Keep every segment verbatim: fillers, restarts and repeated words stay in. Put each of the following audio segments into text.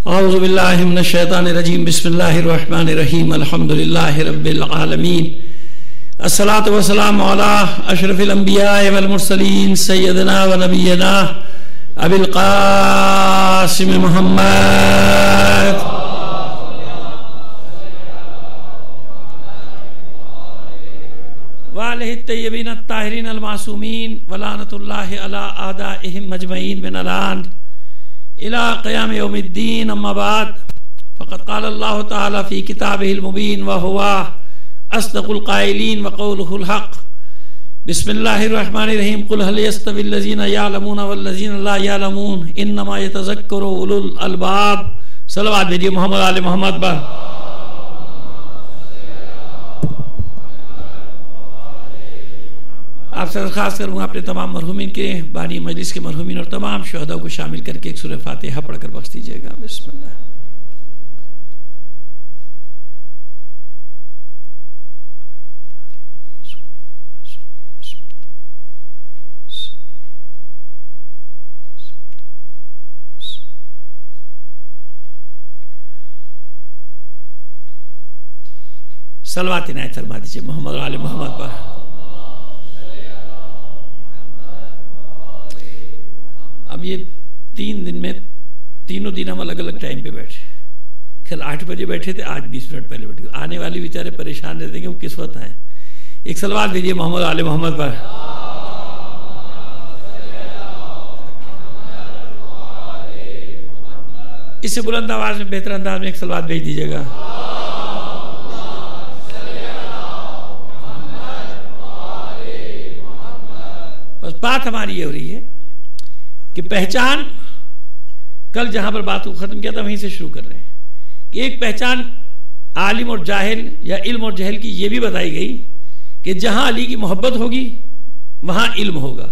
औज़ु बिल्लाहि मिनश शैतानिर रजीम बिस्मिल्लाहिर रहमानिर रहीम अल्हम्दुलिल्लाहि रब्बिल आलमीन अस्सलातु वस्सलामु अला अशरफिल अंबिया वल मुरसलीन सय्यदना व नबियना अबिल कासिम मुहम्मद वालिहि तय्यबीन अत्ताहिरीन अल मासूमीन व लानतुल्लाहि अला आदाइहिम मजमईन मिन अलान इला क़याम यौमिद्दीन अम्मा बाद फ़क़द क़ाल अल्लाह तआला फ़ी किताबिहिल मुबीन व हुवा अस्दक़ुल क़ाइलीन व क़ौलुहुल हक़ बिस्मिल्लाहिर रहमानिर रहीम क़ुल हल यस्तविल लज़ीना यअलमूना वल लज़ीना ला यअलमून इन्नमा यतज़क्करु उलुल अलबाब। सलवात भेजिए मोहम्मद आले मोहम्मद पर। आपसे दरख्वास्त करूँगा अपने तमाम मरहूमीन के बानी मजलिस के मरहूमीन और तमाम शुहदा को शामिल करके एक सूरह फातिहा पढ़कर बख्श दीजिएगा। बिस्मिल्लाह। सलवात इनायत फरमा दीजिए मोहम्मद आले मोहम्मद पर। अब ये तीन दिन में तीनों दिन हम अलग अलग टाइम पे बैठे। कल आठ बजे बैठे थे, आज बीस मिनट पहले बैठे। आने वाले बेचारे परेशान रहते हैं कि वो किस वक्त आए। एक सलवात भेजिए मोहम्मद आले मोहम्मद पर। इससे बुलंद आवाज में बेहतर अंदाज में एक सलवात भेज दीजिएगा। बस बात हमारी ये हो रही है कि पहचान, कल जहां पर बात को खत्म किया था वहीं से शुरू कर रहे हैं कि एक पहचान आलिम और जाहिल या इल्म और जहल की यह भी बताई गई कि जहां अली की मोहब्बत होगी वहां इल्म होगा,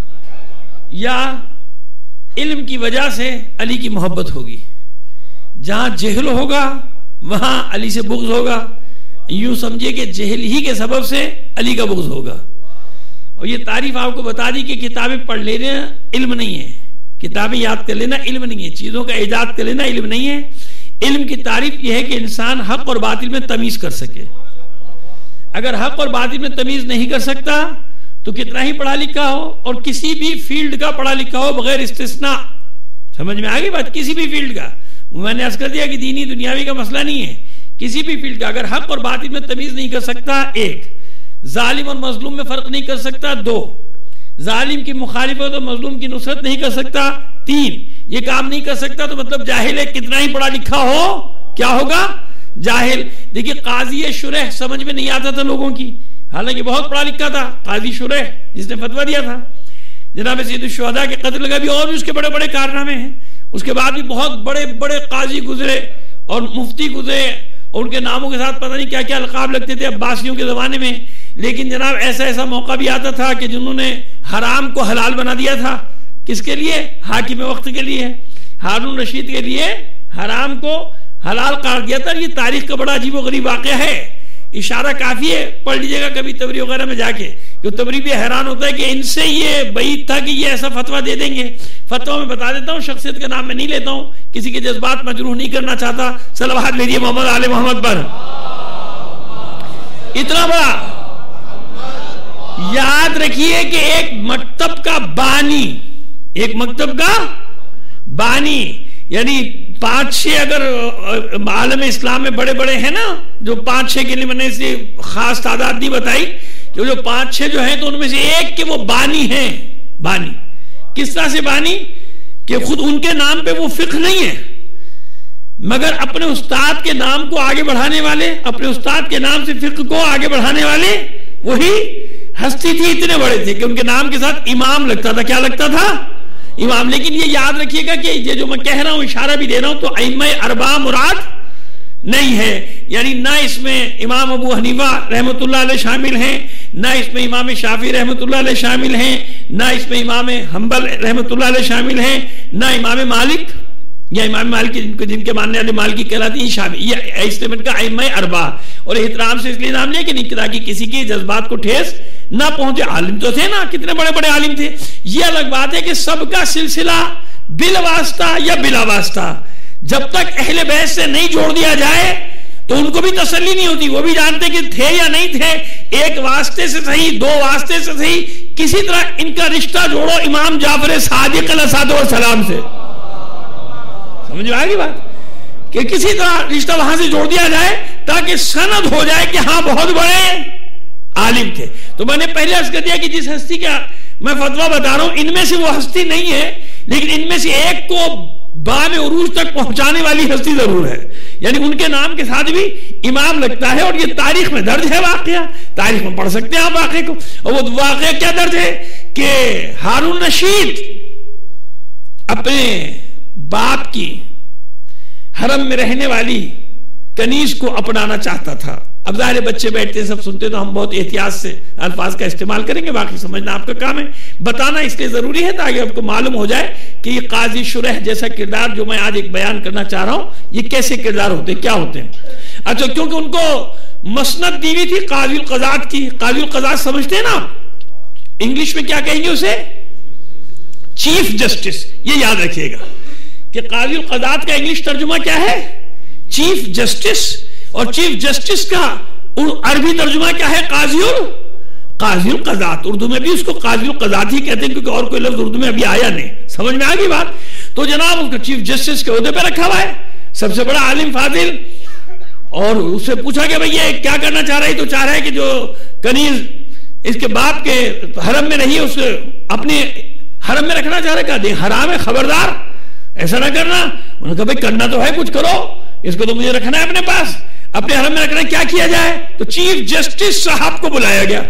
या इल्म की वजह से अली की मोहब्बत होगी। जहां जहल होगा वहां अली से बुग़्ज़ होगा। यूं समझिए कि जहल ही के सबब से अली का बुग़्ज़ होगा। और ये तारीफ आपको बता दी कि किताबें पढ़ लेना इल्म नहीं है, किताबें याद कर लेना इल्म नहीं है, चीजों का इजाद कर लेना इल्म नहीं है। इल्म की तारीफ यह है कि इंसान हक और बातिल में तमीज कर सके। अगर हक और बातिल में तमीज नहीं कर सकता तो कितना ही पढ़ा लिखा हो और किसी भी फील्ड का पढ़ा लिखा हो बगैर इस्तिस्ना, समझ में आ गई बात, किसी भी फील्ड का, मैंने अर्ज कर दिया कि दीनी दुनियावी का मसला नहीं है, किसी भी फील्ड का अगर हक और बातिल में तमीज नहीं कर सकता, एक, जालिम और मजलूम में फर्क नहीं कर सकता, दो, जालिम की मुखालिफत और मजलूम की नुसरत नहीं कर सकता, तीन, ये काम नहीं कर सकता तो मतलब जाहिल है, कितना ही पढ़ा लिखा हो क्या होगा, जाहिल। देखिए काजी शुरह समझ में नहीं आता था लोगों की, हालांकि बहुत पढ़ा लिखा था काजी शुरह जिसने फतवा दिया था। जनाब सैयद शुहदा के कत्ल का भी और भी उसके बड़े बड़े कारनामे हैं। उसके बाद भी बहुत बड़े बड़े काजी गुजरे और मुफ्ती गुजरे और उनके नामों के साथ पता नहीं क्या क्या अलकाब लगते थे अब्बासियों के जमाने में। लेकिन जनाब ऐसा ऐसा मौका भी आता था कि जिन्होंने हराम को हलाल बना दिया था। किसके लिए? हाकिम वक्त के लिए, हारून रशीद के लिए हराम को हलाल कर दिया था। ये तारीख का बड़ा अजीब व गरीब वाक़या है। इशारा काफी है, पढ़ लीजिएगा कभी तबरी वगैरह में जाके, क्यों तबरी भी हैरान होता है कि इनसे ये बईद था कि ये ऐसा फतवा दे देंगे। फतवा में बता देता हूँ, शख्सियत का नाम मैं नहीं लेता हूँ, किसी के जज्बात मजरूह नहीं करना चाहता। सलवात भेजिए मोहम्मद आले मोहम्मद पर। इतना बड़ा याद रखिए कि एक मकतब का बानी, एक मकतब का बानी, यानी पांच छह अगर आलम इस्लाम में बड़े बड़े हैं ना, जो पांच छह के लिए मैंने इसे खास तादाद नहीं बताई, जो जो पांच छह जो हैं तो उनमें से एक के वो बानी हैं। बानी किस तरह से बानी कि खुद उनके नाम पे वो फिक्र नहीं है, मगर अपने उस्ताद के नाम को आगे बढ़ाने वाले, अपने उस्ताद के नाम से फिक्र को आगे बढ़ाने वाले वही हस्ती थी। इतने बड़े थे कि उनके नाम के साथ इमाम लगता था। क्या लगता था? इमाम। लेकिन ये याद रखिएगा कि ये जो मैं कह रहा हूं, इशारा भी दे रहा हूं, तो अइम्मा अरबा मुराद नहीं है, यानी ना इसमें इमाम अबू हनीफा रहमतुल्लाह अलैह शामिल हैं, ना इसमें इमाम शाफी रहमतुल्लाह अलैह शामिल हैं, ना इसमें इमाम हंबल रहमतुल्लाह अलैह शामिल हैं, ना इमाम मालिक या इमाम मालिक जिनको जिनके मानने वाले मालिकी कहलाती है शामिल। ये इसमें इनका अइम्मा अरबा, और एहतराम से इसलिए नाम लिया कि नहीं ताकि किसी के जज्बात को ठेस ना पहुंचे। आलिम तो थे ना, कितने बड़े बड़े आलिम थे। ये अलग बात है कि सबका सिलसिला बिल वास्ता या बिला वास्ता, जब तक अहले बैत से नहीं जोड़ दिया जाए तो उनको भी तसल्ली नहीं होती। वो भी जानते कि थे या नहीं थे, एक वास्ते से सही, दो वास्ते से सही, किसी तरह इनका रिश्ता जोड़ो इमाम जाफर सादिक अलैहिस्सलाम से। समझ में आ गई बात कि किसी तरह रिश्ता वहां से जोड़ दिया जाए ताकि सनद हो जाए कि हाँ बहुत बड़े आलिम थे। तो मैंने पहले अर्ज कर दिया कि जिस हस्ती का मैं फतवा बता रहा हूं इनमें से वो हस्ती नहीं है, लेकिन इनमें से एक को बाम उरूज तक पहुंचाने वाली हस्ती जरूर है, यानी उनके नाम के साथ भी इमाम लगता है। और ये तारीख में दर्ज है, वाकया तारीख में पढ़ सकते हैं आप वाकये को। और वो वाकया क्या दर्ज है कि हारून रशीद अपने बाप की हरम में रहने वाली कनीज को अपनाना चाहता था। अब जाहिर बच्चे बैठते सब सुनते तो हम बहुत एहतियात से अल्फाज का इस्तेमाल करेंगे, बाकी समझना आपका काम है। बताना इसलिए जरूरी है ताकि आपको मालूम हो जाए कि ये काजी शुरह जैसा किरदार जो मैं आज एक बयान करना चाह रहा हूं ये कैसे किरदार होते हैं, क्या होते हैं। अच्छा, क्योंकि उनको मसनद दी हुई थी काज़ील क़ज़ात की। काज़ील क़ज़ात समझते हैं ना, इंग्लिश में क्या कहेंगे उसे, चीफ जस्टिस। ये याद रखिएगा कि काज़ील क़ज़ात का इंग्लिश तर्जुमा क्या है, चीफ जस्टिस। और चीफ जस्टिस का अरबी तर्जुमा क्या है, काज़ीउल काज़ीउल क़ज़ात। उर्दू में भी उसको काज़ीउल क़ज़ात ही कहते हैं क्योंकि और कोई लफ्ज उर्दू में अभी आया नहीं। समझ में आ गई बात। तो जनाब उसको चीफ जस्टिस के ओहदे पे रखा हुआ है, सबसे बड़ा आलिम फाजिल। और उससे पूछा कि भाई ये क्या करना चाह रहा है, तो चाह रहा है कि जो कनीज इसके बाप के हरम में नहीं है उसे अपने हरम में रखना चाह रहा है, हराम है, खबरदार ऐसा ना करना। उन्होंने कहा भाई करना तो है, कुछ करो, इसको तो मुझे रखना है अपने पास, अपने हरम में रखना है, क्या किया जाए। तो चीफ जस्टिस साहब को बुलाया गया,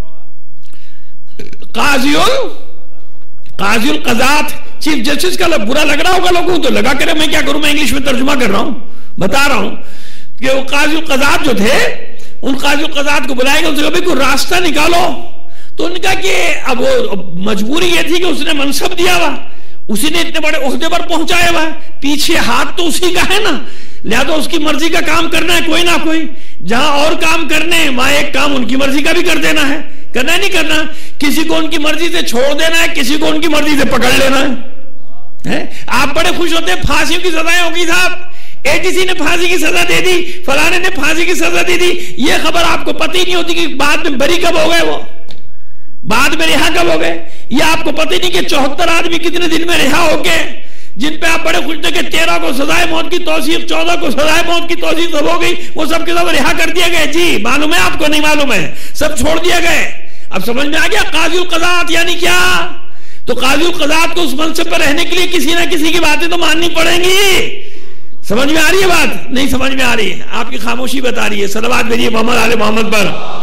काज़ीउल काज़ीउल क़ज़ात। चीफ जस्टिस का बुरा लग रहा होगा लोगों को, तो लगा करे मैं क्या करूं, मैं इंग्लिश में तर्जुमा कर रहा हूं, बता रहा हूं कि वो काज़ीउल क़ज़ात जो थे उन काज़ीउल क़ज़ात को बुलाया गया। उनसे कहा कोई रास्ता निकालो। तो उनका कि अब वो मजबूरी ये थी कि उसने मनसब दिया हुआ, उसी ने इतने बड़े ओहदे पर पहुंचाया हुआ, पीछे हाथ तो उसी का है ना, लिहाजा उसकी मर्जी का काम करना है कोई ना कोई। जहां और काम करने हैं वहां एक काम उनकी मर्जी का भी कर देना है, करना है नहीं करना। किसी को उनकी मर्जी से छोड़ देना है, किसी को उनकी मर्जी से पकड़ लेना है, है? आप बड़े खुश होते हैं फांसियों की सजाएं होगी साहब, एटीसी ने फांसी की सजा दे दी, फलाने ने फांसी की सजा दे दी। ये खबर आपको पता ही नहीं होती कि बाद में बरी कब हो गए, वो बाद में रिहा कब हो गए। ये आपको पता ही नहीं कि चौहत्तर आदमी कितने दिन में रिहा हो गए, जिन पे आप बड़े खुश थे कि तेरह को सजाए मौत की तौसीक, चौदह को सजाए मौत की तौसीक सब हो गई, वो सब के सब रिहा कर दिए गए। जी मालूम है आपको, नहीं मालूम है, सब छोड़ दिए गए। अब समझ में आ गया काज़ीउल क़ज़ात यानी क्या। तो काज़ीउल क़ज़ात को उस मनसब पर रहने के लिए किसी ना किसी की बातें तो माननी पड़ेंगी। समझ में आ रही है बात, नहीं समझ में आ रही है, आपकी खामोशी बता रही है। सलवात भेजिए मोहम्मद आले मोहम्मद पर।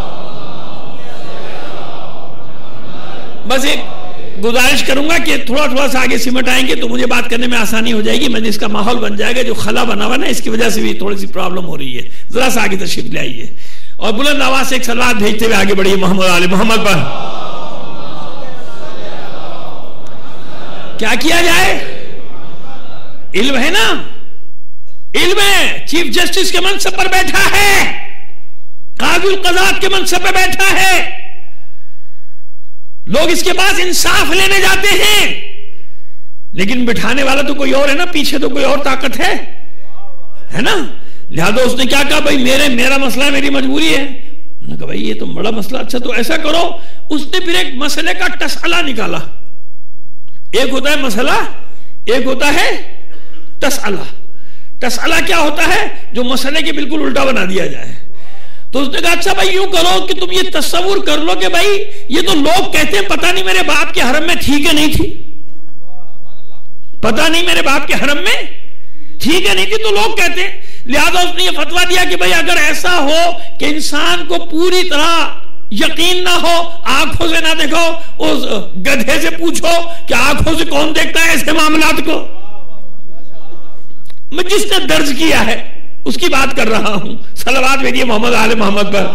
बस एक गुजारिश करूंगा कि थोड़ा थोड़ा सा आगे सिमट आएंगे तो मुझे बात करने में आसानी हो जाएगी, मैंने इसका माहौल बन जाएगा। जो खला बना हुआ ना इसकी वजह से भी थोड़ी सी प्रॉब्लम हो रही है, जरा सा आगे तशरीफ ले आइए और बुलंद आवाज से एक सलात भेजते हुए आगे बढ़िए मोहम्मद आले मोहम्मद पर। क्या किया जाए, इल्म है ना, इल्म है। चीफ जस्टिस के मनसब पर बैठा है, काज़ीउल क़ज़ात के मनसब पर बैठा है, लोग इसके पास इंसाफ लेने जाते हैं, लेकिन बिठाने वाला तो कोई और है ना, पीछे तो कोई और ताकत है, है ना। लिहाजा उसने क्या कहा, भाई मेरे मेरा मसला मेरी मजबूरी है। उन्होंने कहा भाई ये तो बड़ा मसला, अच्छा तो ऐसा करो। उसने फिर एक मसले का तसअला निकाला। एक होता है मसला, एक होता है तसअला। तसअला क्या होता है, जो मसले के बिल्कुल उल्टा बना दिया जाए। तो उसने कहा अच्छा भाई यूं करो कि तुम ये तस्वुर कर लो कि भाई ये तो लोग कहते हैं पता नहीं मेरे बाप के हरम में ठीक है नहीं थी, पता नहीं मेरे बाप के हरम में ठीक है नहीं थी, तो लोग कहते हैं। लिहाजा उसने ये फतवा दिया कि भाई अगर ऐसा हो कि इंसान को पूरी तरह यकीन ना हो, आंखों से ना देखो, उस गधे से पूछो कि आंखों से कौन देखता है ऐसे मामलात को। मैं जिसने दर्ज किया है उसकी बात कर रहा हूं। सलवात भेजिए मोहम्मद आले मोहम्मद पर।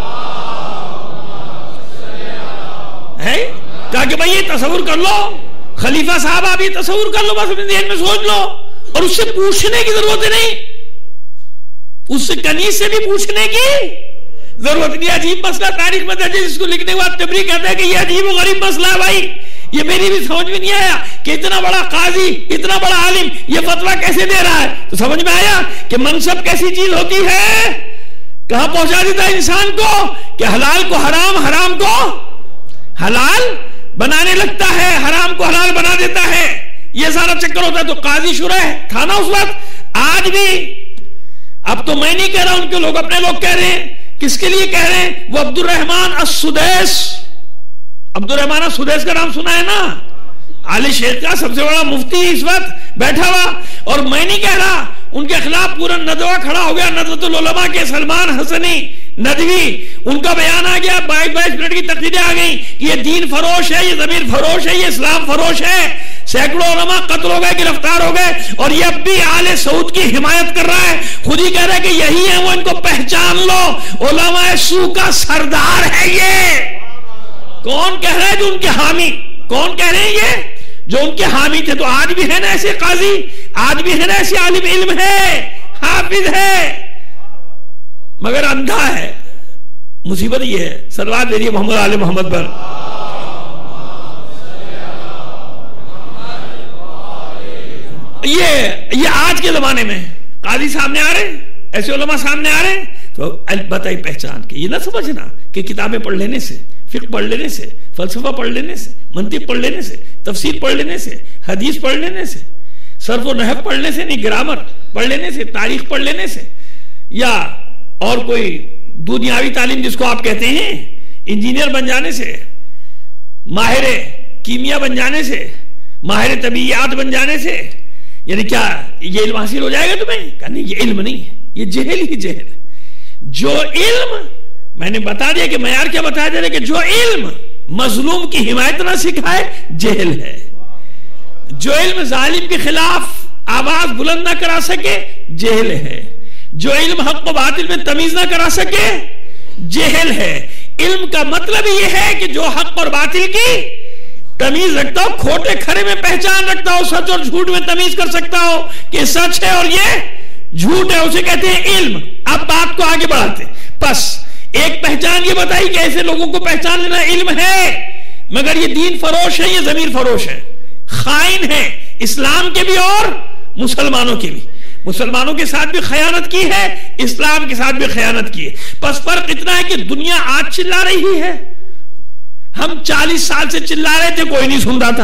है कहा कि भाई ये तस्वुर कर लो, खलीफा साहब आप ये तस्वुर कर लो, बस अपने ध्यान में सोच लो, और उससे पूछने की जरूरत नहीं, उससे कनीज से भी पूछने की जरूरत नहीं। अजीब मसला तारीख में दर्ज, जिसको लिखने के बाद तबरी कहता है कि ये अजीब और गरीब मसला है भाई, ये मेरी भी समझ में नहीं आया कि इतना बड़ा काजी, इतना बड़ा आलिम ये फतवा कैसे दे रहा है। तो समझ में आया कि मनसब कैसी चीज होती है, कहां पहुंचा देता है इंसान को कि हलाल को हराम, हराम को हलाल बनाने लगता है, हराम को हलाल बना देता है। ये सारा चक्कर होता है। तो काजी शुरह था ना उस वक्त, आज भी। अब तो मैं नहीं कह रहा, उनके लोग, अपने लोग कह रहे हैं। किसके लिए कह रहे हैं? वो अब्दुल रहमान अस-सुदैस, अब्दुल रहमान अस-सुदैस का नाम सुना है ना, आले शेख का सबसे बड़ा मुफ्ती इस वक्त बैठा हुआ। और मैं नहीं कह रहा, उनके खिलाफ पूरा नदवा खड़ा हो गया, नदवतुल उलमा के सलमान हसनी नदवी, उनका बयान आ गया, बाईस बाईस मिनट की तकरीरें आ गई, ये दीन फरोश है, ये जमीर फरोश है, ये इस्लाम फरोश है। सैकड़ों उलमा कत्ल हो गए, गिरफ्तार हो गए, और ये अब भी आले सऊद की हिमायत कर रहा है। खुद ही कह रहा है कि यही है वो, इनको पहचान लो, उलमा सू का सरदार है ये। कौन कह रहा है? जो उनके हामी। कौन कह रहे हैं? ये जो उनके हामी थे। तो आज भी है ना ऐसे काजी, आज भी है ना ऐसे आलिम इल्म है, हाफिज है, मगर अंधा है। मुसीबत ये है। सलवात दे रही है मोहम्मद आले मोहम्मद पर। ये ये आज के जमाने में काजी सामने आ रहे हैं, ऐसे उलमा सामने आ रहे हैं, तो बताइए पहचान के। ये ना समझना कि किताबें पढ़ लेने से, फिक्र पढ़ लेने से, फलसफा पढ़ लेने से, मंतिक पढ़ लेने से, तफसीर पढ़ लेने से, हदीस पढ़ लेने से, सर्फ व नहव पढ़ लेने से नहीं, ग्रामर पढ़ लेने से, तारीख पढ़ लेने से, या और कोई दुनियावी तालीम जिसको आप कहते हैं, इंजीनियर बन जाने से, माहिर कीमिया बन जाने से, माहिर तबीयत बन जाने से, यानी क्या ये इल्म हासिल हो जाएगा तुम्हें? कहा नहीं, ये इल्म नहीं है, ये जहल ही जहल। जो इल्म, मैंने बता दिया कि मयार क्या बताया जा रहा है कि जो इल्म मजलूम की हिमायत ना सिखाए, जहल है। जो इल्म जालिम के खिलाफ आवाज बुलंद ना करा सके, जहल है। जो इल्म हक व बातिल में तमीज ना करा सके, जहल है। इल्म का मतलब यह है कि जो हक और बातिल की तमीज रखता हो, खोटे खरे में पहचान रखता हो, सच और झूठ में तमीज कर सकता हो कि सच है और ये झूठ है, उसे कहते हैं इल्म। अब बात को आगे बढ़ाते, बस एक पहचान ये बताई कि ऐसे लोगों को पहचान लेना इल्म है, मगर ये दीन फरोश है, ये जमीर फरोश है, खाइन है, इस्लाम के भी और मुसलमानों के भी। मुसलमानों के साथ भी खयानत की है, इस्लाम के साथ भी खयानत की है। बस फर्क इतना है कि दुनिया आज चिल्ला रही है, हम चालीस साल से चिल्ला रहे थे, कोई नहीं सुन रहा था।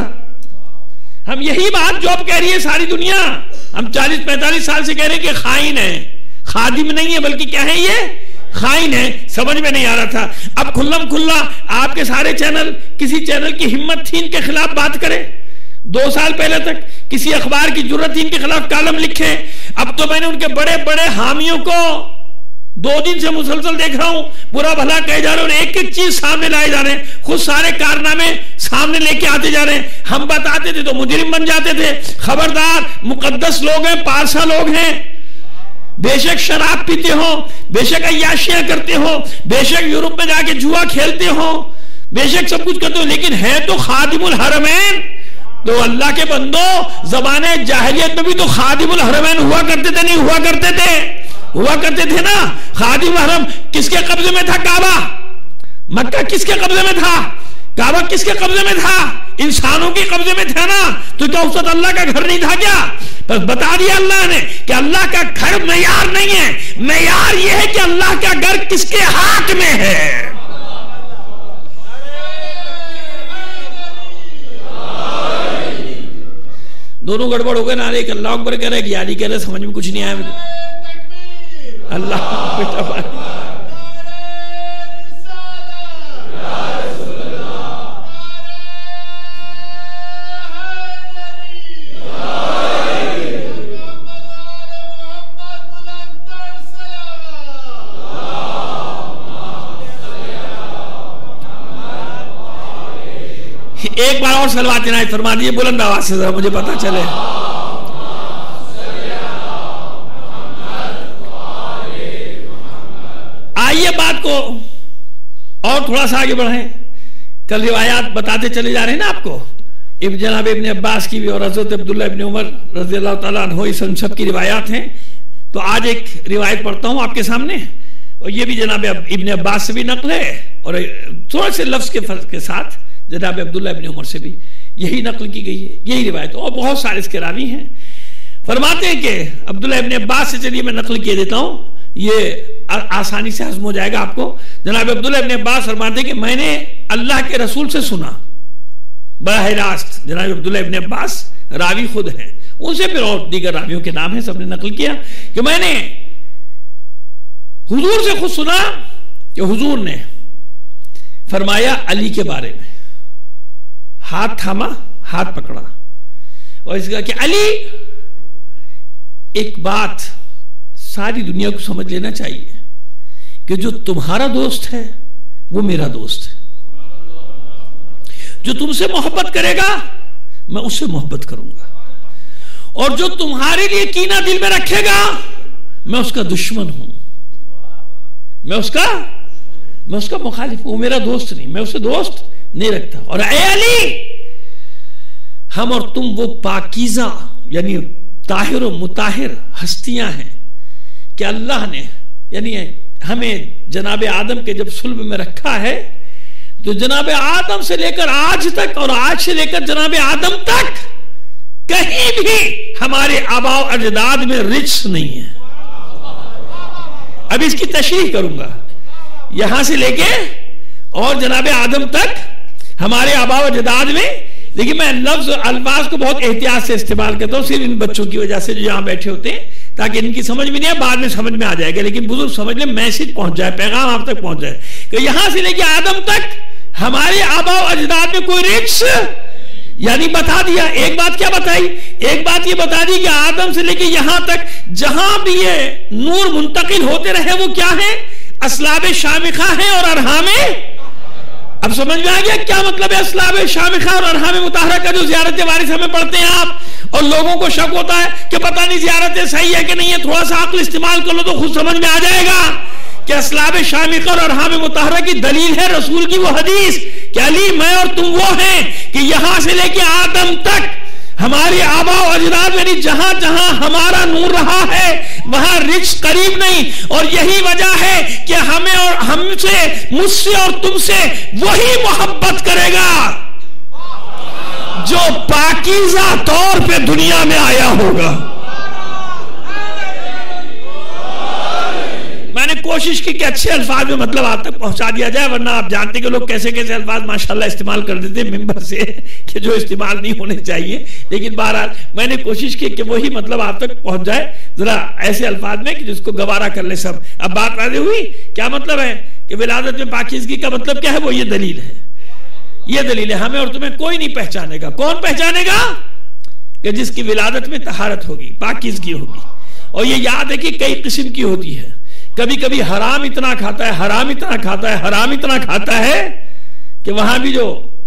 हम यही बात जो अब कह रही है सारी दुनिया, हम चालीस पैंतालीस साल से कह रहे हैं कि खाइन है, खादिम नहीं है, बल्कि क्या है, ये खाइन है। समझ में नहीं आ रहा था। अब खुल्लम खुल्ला आपके सारे चैनल, किसी चैनल की हिम्मत थी इनके खिलाफ बात करें? दो साल पहले तक किसी अखबार की जरूरत थी इनके खिलाफ कालम लिखे? अब तो मैंने उनके बड़े बड़े हामियों को दो दिन से मुसलसल देख रहा हूं, बुरा भला कहे जा रहे हैं, एक एक चीज सामने लाए जा रहे हैं, खुद सारे कारनामे सामने लेके आते जा रहे हैं। हम बताते थे तो मुजरिम बन जाते थे। खबरदार, मुकद्दस लोग हैं, पारसा लोग हैं, बेशक शराब पीते हो, बेशक अय्याशियां करते हो, बेशक यूरोप में जाके जुआ खेलते हो, बेशक सब कुछ करते हो, लेकिन है तो खादिमुल हरमैन। तो अल्लाह के बंदो, जमाने जाहिलियत में भी तो खादिमुल हरमैन हुआ करते थे, नहीं हुआ करते थे? हुआ करते थे ना। खादिमुल हरम किसके कब्जे में था? काबा। मक्का किसके कब्जे में था? काबा किसके कब्जे में था? इंसानों के कब्जे में था ना। तो क्या उस वक्त अल्लाह का घर नहीं था क्या? बस बता दिया अल्लाह ने कि अल्लाह का घर मेयार नहीं है, मेयार यह है कि अल्लाह का घर किसके हाथ में है। दोनों गड़बड़ हो गए ना। एक अल्लाह अकबर कह रहे, एक यारी कह रहे, समझ में कुछ नहीं आया मुझे। अल्लाह बेटा एक बार और सलवात इनायत फरमा दिए बुलंद आवाज से, जरा मुझे पता चले। आइए बात को और थोड़ा सा आगे बढ़ाएं। कल रिवायात बताते चले जा रहे हैं ना आपको, इब्न जनाब इब्न अब्बास की भी और हज़रत अब्दुल्ला इब्न उमर रज़ियल्लाहु ताला अन्हु, इस सब की रिवायात हैं। तो आज एक रिवायत पढ़ता हूं आपके सामने, और ये भी जनाब इब्न अब्बास से भी नकल है और थोड़े से लफ्ज के फर्क के साथ जनाब अब्दुल्ला इब्न उमर से भी। यही नकल की गई है, यही रिवायत। और बहुत सारे इसके रावी हैं। फरमाते हैं कि अब्दुल्लाह इब्न अब्बास से, चलिए मैं नकल किए देता हूं, ये आसानी से हजम हो जाएगा आपको। जनाब अब्दुल्लाह इब्न अब्बास फरमाते हैं कि मैंने अल्लाह के रसूल से सुना बराह रास्त। जनाब अब्दुल्लाह इब्न अब्बास रावी खुद हैं, उनसे फिर और दीगर रावियों के नाम है, सबने नकल किया कि मैंने हुजूर से खुद सुना कि हुजूर ने फरमाया अली के बारे में, हाथ थामा, हाथ पकड़ा और इसका कि अली, एक बात सारी दुनिया को समझ लेना चाहिए कि जो तुम्हारा दोस्त है वो मेरा दोस्त है। जो तुमसे मोहब्बत करेगा मैं उससे मोहब्बत करूंगा, और जो तुम्हारे लिए कीना दिल में रखेगा मैं उसका दुश्मन हूं, मैं उसका मैं उसका मुखालिफ हूं, मेरा दोस्त नहीं, मैं उसे दोस्त नहीं रखता। और ए अली, हम और तुम वो पाकीज़ा यानी ताहिर और मुताहिर हस्तियां हैं कि अल्लाह ने यानी हमें जनाब आदम के जब सुल्ब में रखा है तो जनाब आदम से लेकर आज तक और आज से लेकर जनाब आदम तक कहीं भी हमारे आबाओ अजदाद में रिच नहीं है। अब इसकी तशरीह करूंगा, यहां से लेके और जनाब आदम तक हमारे आबाओ अजदाद में। लेकिन मैं लफ्ज अल्फाज को बहुत एहतियात से इस्तेमाल करता हूं, सिर्फ इन बच्चों की वजह से जो यहां बैठे होते हैं, ताकि इनकी समझ में नहीं है, बाद में समझ में आ जाएगा। लेकिन बुजुर्ग समझ ले, मैसेज पहुंच जाए, पैगाम आप तक पहुंच जाए कि यहां से लेके आदम तक हमारे आबाओ अजदाद में कोई रिक्स यानी बता दिया। एक बात क्या बताई? एक बात ये बता दी कि आदम से लेके यहां तक जहां भी ये नूर मुंतकिल होते रहे वो क्या है? असलाब शामिखा है और अरहामे। अब समझ में आ गया क्या मतलब है असलाब शामिखा और अरहामे मुताहरा का जो ज़ियारत वारिस हमें पढ़ते हैं आप, और लोगों को शक होता है कि पता नहीं ज़ियारत सही है कि नहीं है। थोड़ा सा अक्ल इस्तेमाल कर लो तो खुद समझ में आ जाएगा कि असलाब शामिखा और अरहामे मुताहरा की दलील है रसूल की वो हदीस कि अली, मैं और तुम वो हैं कि यहां से लेके आदम तक हमारे आबा और अजदाद में जहां जहां हमारा नूर रहा है वहां रिक्स करीब नहीं। और यही वजह है कि हमें और हमसे, मुझसे और तुमसे वही मोहब्बत करेगा जो पाकीज़ा तौर पे दुनिया में आया होगा। मैंने कोशिश की कि अच्छे अल्फाज में मतलब आप तक पहुंचा दिया जाए, वरना आप जानते कि लोग कैसे कैसे अल्फाज माशाल्लाह इस्तेमाल कर देते हैं मिंबर से कि जो इस्तेमाल नहीं होने चाहिए। लेकिन बहरहाल मैंने कोशिश की कि वही मतलब आप तक पहुंच जाए जरा ऐसे अल्फाज में कि जिसको गवारा कर ले सब। अब बात वाज़ेह हुई, क्या मतलब है कि विलादत में पाकीज़गी का मतलब क्या है? वो ये दलील है, ये दलील है। हमें और तुम्हें कोई नहीं पहचानेगा। कौन पहचानेगा? कि जिसकी विलादत में तहारत होगी, पाकीज़गी होगी। और ये याद है कि कई किस्म की होती है। कभी कभी हराम इतना खाता है, हराम इतना खाता है, हराम इतना खाता है कि वहां भी जो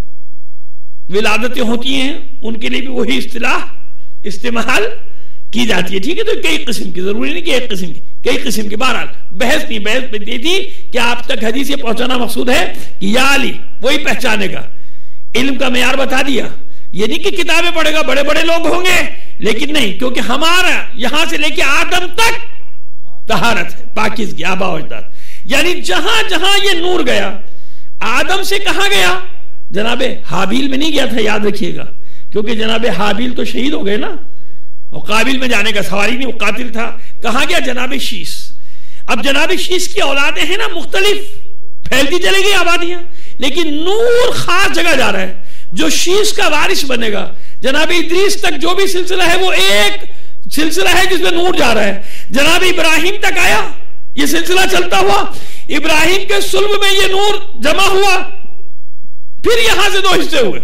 विलादतें होती हैं उनके लिए भी वही इस्तिलाह इस्तेमाल की जाती है। ठीक है, तो कई किस्म की, जरूरी नहीं कि एक किस्म की, कई किस्म की। बहरहाल बहस नहीं, बहस में थी कि आप तक हदीस ये पहुंचाना मकसूद है कि या अली वही पहचानेगा। इल्म का मेयार बता दिया, ये नहीं कि किताबें पढ़ेगा बड़े बड़े लोग होंगे, लेकिन नहीं, क्योंकि हमारा यहां से लेके आदम तक तहारत है, पाकीज़गी, आबा और अजदाद। यानी जहां जहां ये नूर गया, आदम से कहां गया? जनाबे हाबील में नहीं गया था, याद रखिएगा, क्योंकि जनाबे हाबील तो शहीद हो गए ना, और काबिल में जाने का सवाल ही नहीं, वो कातिल था। कहां गया? जनाबे शीश। अब जनाबे शीश की औलादें हैं ना मुख्तलिफ, फैलती चलेगी आबादियां, लेकिन नूर खास जगह जा रहा है। जो शीश का वारिस बनेगा, जनाबे इद्रीस तक जो भी सिलसिला है वो एक सिलसिला है जिसमें नूर जा रहा है। जनाब इब्राहिम तक आया ये सिलसिला चलता हुआ, इब्राहिम के सुल्ब में ये नूर जमा हुआ, फिर यहां से दो हिस्से हुए।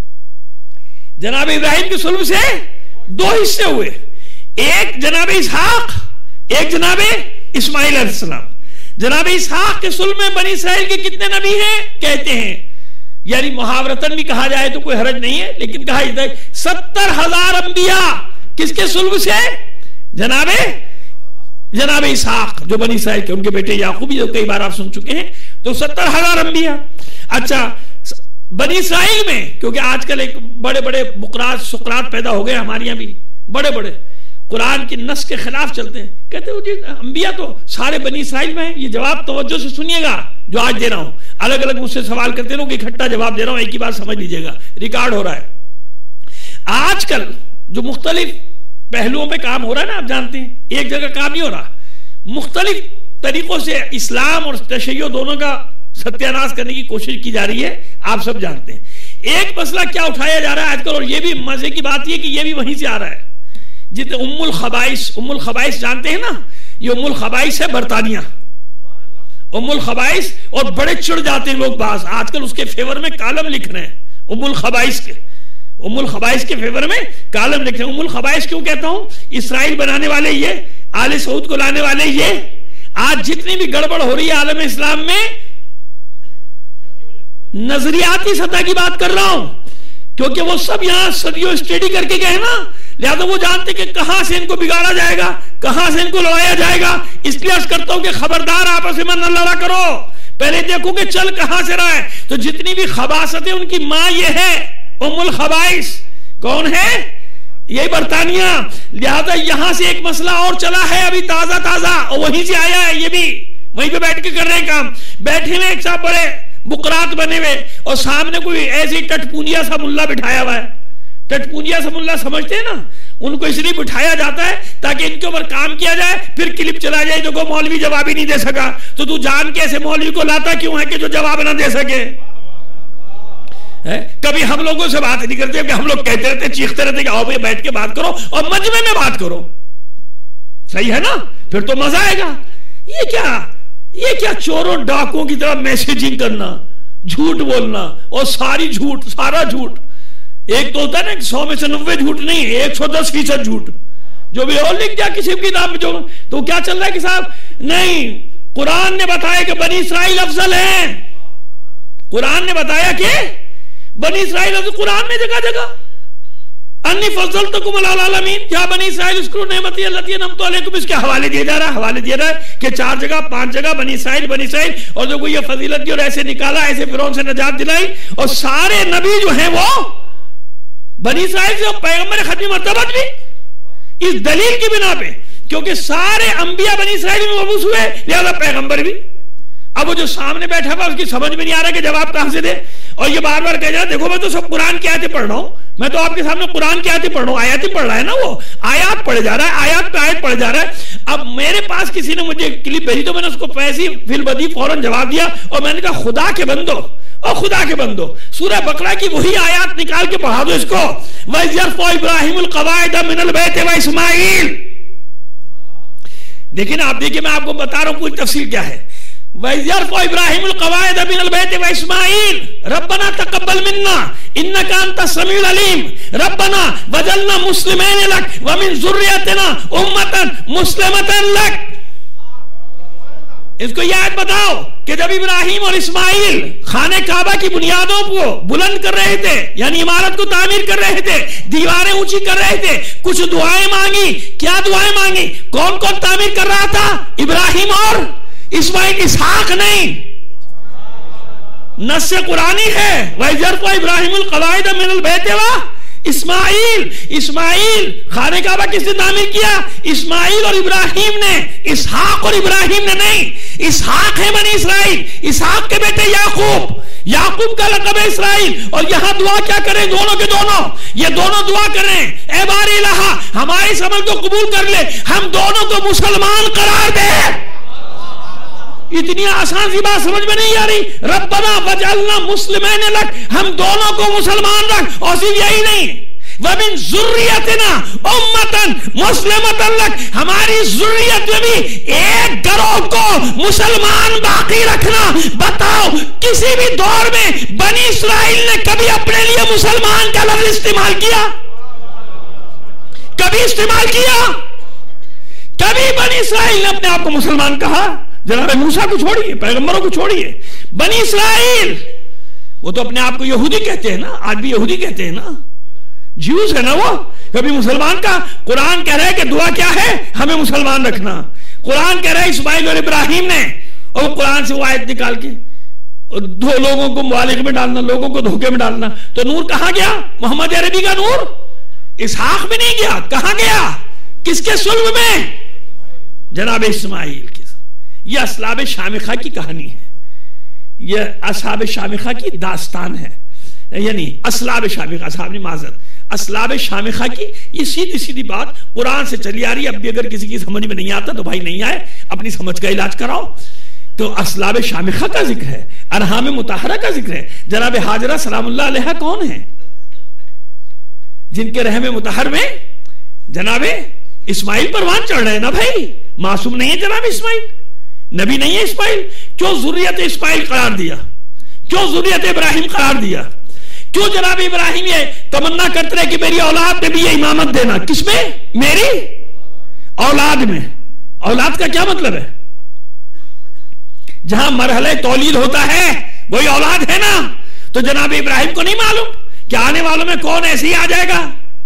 जनाब इब्राहिम के सुल्ब से दो हिस्से हुए, एक जनाब इसहाक, एक जनाब इस्माइल अलैहिस्सलाम। जनाब इसहाक के सुल्ब में बनी इसराइल के कितने नबी हैं? कहते हैं, यानी मुहावरतन भी कहा जाए तो कोई हरज नहीं है, लेकिन कहा जाता है सत्तर हजार अंबिया। किसके सुल्ब से? जनाबे जनाबे इसहाक जो बनी इसराइल के, उनके बेटे याकूब, जो कई बार आप सुन चुके हैं, तो सत्तर हजार अंबिया। अच्छा, बनी इसराइल में, क्योंकि आजकल एक बड़े बड़े बुकरात सुकरात पैदा हो गए हमारे यहाँ भी, बड़े बड़े कुरान की नस के खिलाफ चलते हैं, कहते हैं जी अंबिया तो सारे बनी इसराइल में है। ये जवाब तवज्जो से सुनिएगा जो आज दे रहा हूं, अलग अलग मुझसे सवाल करते लोग, इकट्ठा जवाब दे रहा हूं, एक ही बात समझ लीजिएगा, रिकॉर्ड हो रहा है। आजकल जो मुख्तलिफ पहलुओं पे काम हो रहा है ना, आप जानते हैं, एक जगह काम नहीं हो रहा, मुख्तलिफ तरीकों से इस्लाम और तशय्यो दोनों का सत्यानाश करने की कोशिश की जा रही है, आप सब जानते हैं। एक मसला क्या उठाया जा रहा है आजकल, और ये भी मजे की बात ये कि ये भी वहीं से आ रहा है, जितने उम्मुल खबाइस, उम्मुल खबाइस जानते हैं ना, ये उम्मुल खबाइस है बरतानिया, उम्मुल खबाइस, और बड़े चिढ़ जाते हैं लोग बास, आजकल उसके फेवर में कालम लिख रहे हैं, उम्मुल खबाइस के, उम्मुल खबाइस के फेवर में कालम लिख रहे हैं। उम्मुल खबाइस क्यों कहता हूं? इसराइल बनाने वाले ये, आले सऊद को लाने वाले ये, आज जितनी भी गड़बड़ हो रही है आलम इस्लाम में, नजरियाती सतह की बात कर रहा हूं, क्योंकि वो सब यहां सदियों स्टडी करके गए ना, लिहाजा वो जानते कि कहां से इनको बिगाड़ा जाएगा, कहां से इनको लड़ाया जाएगा। इसलिए अर्ज करता हूं कि खबरदार आपस में न लड़ा करो, पहले देखो कि चल कहां से रहा है। तो जितनी भी खबासतें उनकी मां ये है उम्मुल खबाइस, कौन है? ये बरतानिया। लिहाजा यहां से एक मसला और चला है अभी ताजा ताजा, और वहीं से आया है, ये भी वहीं पे बैठ के कर रहे हैं काम। बैठे हुए एक साहब बड़े बुकरात बने हुए, और सामने कोई ऐसी टटपूंजिया सा मुल्ला बिठाया हुआ है। टटपूंजिया सा मुल्ला समझते हैं ना, उनको इसलिए बिठाया जाता है ताकि इनके ऊपर काम किया जाए, फिर क्लिप चला जाए, देखो मौलवी जवाब ही नहीं दे सका, तो तू जान के ऐसे मौलवी को लाता क्यों है कि जो जवाब ना दे सके। है? कभी हम लोगों से बात नहीं करते, हम लोग कहते रहते, चीखते रहते कि आओ भैया बैठ के बात करो और मजमे में बात करो, सही है ना, फिर तो मजा आएगा। ये क्या ये क्या चोरों डाकुओं की तरह मैसेजिंग करना, झूठ बोलना, और सारी झूठ, सारा झूठ। एक तो होता है ना सौ में से नब्बे झूठ नहीं, एक सौ दस फीसद झूठ, जो भी और लिख दिया किसी की नाम में जो। तो क्या चल रहा है कि साहब नहीं, कुरान ने बताया कि बनी इस्राइल अफजल है, कुरान ने बताया कि बनी इस्राइल अफजल, कुरान में जगह जगह अन्नी फजल तो कुमल आलमीन, क्या बनी इस्राइल उसको नेमती अल्लाह नमतो अलैकुम, इसके हवाले दिया जा रहा है, हवाले दिया रहा है कि चार जगह पांच जगह बनी इस्राइल बनी इस्राइल, और जो कोई ये फजीलत दी और ऐसे निकाला, ऐसे फिरौन से नजात दिलाई, और सारे नबी जो हैं वो बनी इस्राइल से, पैगंबर खत्मी मर्तबत भी इस दलील की बिना पे, क्योंकि सारे अंबिया बनी इस्राइल में मबूस हुए, लिहाजा पैगंबर भी। अब वो जो सामने बैठा हुआ उसकी समझ में नहीं आ रहा कि जवाब कहां से दे, और ये बार बार कह जा रहा, देखो मैं तो सब कुरान की आयतें पढ़ रहा हूं, मैं तो आपके सामने कुरान की आयतें पढ़ रहा हूं, आयतें पढ़ रहा है ना, वो आयात पढ़े जा रहा है, आयात पे आयत पढ़े जा रहा है। अब मेरे पास किसी ने मुझे क्लिप भेजी, तो मैंने उसको पैसी फिलबदी फौरन जवाब दिया, और मैंने कहा खुदा के बंदो, और खुदा के बंदो, सूरह बकरा की वही आयात निकाल के पढ़ा दो इसको, वयरफउ इब्राहीमुल कवाइद मिनल बैत व इस्माईल। देखिए ना, आप देखिए, मैं आपको बता रहा हूं पूरी तफसील क्या है। वयरफउ इब्राहीमुल कवाइद मिनल बैत व इस्माईल रब्बना तकब्बल मिन्ना इन्नका अंतस समीउल अलीम रब्बना वजअलना मुस्लिमैन लक व मिन ज़ुर्रियतिना उम्मतन मुस्लिमतन लक। इसको ये आयत बताओ कि जब इब्राहिम और इस्माइल खाने काबा की बुनियादों को बुलंद कर रहे थे, यानी इमारत को तामीर कर रहे थे, दीवारें ऊंची कर रहे थे, कुछ दुआएं मांगी। क्या दुआएं मांगी? कौन कौन तामीर कर रहा था? इब्राहिम और इस्माइल, इसहाक नहीं, नस्से कुरानी है। वयरफउ इब्राहीमुल कवाइद मिनल बैत व इस्माइल, इस्माइल खाने काबा किसने तामीर किया? इस्माइल और इब्राहिम ने, इसहाक और इब्राहिम ने नहीं। इसहाक है बनी इस्राइल, इसहाक के बेटे याकूब, याकूब का लक़ब है इस्राइल। और यहां दुआ क्या करें? दोनों के दोनों, ये दोनों दुआ करें, ए बारी इलाहा हमारे इस अमल को कबूल कर ले, हम दोनों को मुसलमान करार दे। इतनी आसान सी बात समझ में नहीं आ रही? रब्बना वजअलना मुस्लिमैन लक, हम दोनों को मुसलमान रख, और सिर्फ यही नहीं, व मिन ज़ुर्रियतिना उम्मतन मुस्लिमतन लक, हमारी ज़ुर्रियत में भी एक गिरोह को मुसलमान बाकी रखना। बताओ किसी भी दौर में बनी इस्राइल ने कभी अपने लिए मुसलमान का लफ्ज़ इस्तेमाल किया? कभी इस्तेमाल किया? कभी बनी इस्राइल ने अपने आप को मुसलमान कहा? जनाब मूसा को छोड़िए, पैगंबरों को छोड़िए, बनी इस्राइल वो तो अपने आप को यहूदी कहते हैं ना, आज भी यहूदी कहते हैं ना, ज्यूस है ना वो, कभी मुसलमान का। कुरान कह रहा है कि दुआ क्या है? हमें मुसलमान रखना। कुरान कह रहा है इस्माइल और इब्राहिम ने, और कुरान से वो आयत निकाल के दो लोगों को मुआलिक में डालना, लोगों को धोखे में डालना। तो नूर कहां गया? मोहम्मद अरबी का नूर इसहाक में नहीं गया, कहां गया? किसके सुल्ब में? जनाब इस्माइल के। यह असलाब शामिखा की कहानी है, यह असहाब शामिखा की दास्तान है, यानी असलाब शामिखा, असहाब ने माजर, असलाब शामिखा की। ये सीधी सीधी बात कुरान से चली आ रही है। अब भी अगर किसी की समझ में नहीं आता तो भाई नहीं आए, अपनी समझ का इलाज कराओ। तो असलाब शामिखा का जिक्र है, अरहाम मुताहरा का जिक्र है। जनाब हाजरा सलामुल्लाह अलैहा कौन है? जिनके रहम मुताहर में जनाबे इस्माइल परवान चढ़ रहे हैं ना भाई। मासूम नहीं है जनाब इस्माइल, नबी नहीं है इस्माइल। क्यों जुर्रियत इस्माइल करार दिया? क्यों जुर्रियत इब्राहिम करार दिया? क्यों जनाब इब्राहिम ये तमन्ना करते रहे कि मेरी औलाद में भी ये इमामत देना? किसमें? मेरी औलाद में। औलाद का क्या मतलब है? जहां मरहले तौलीद होता है वही औलाद है ना। तो जनाब इब्राहिम को नहीं मालूम कि आने वालों में कौन ऐसे ही आ जाएगा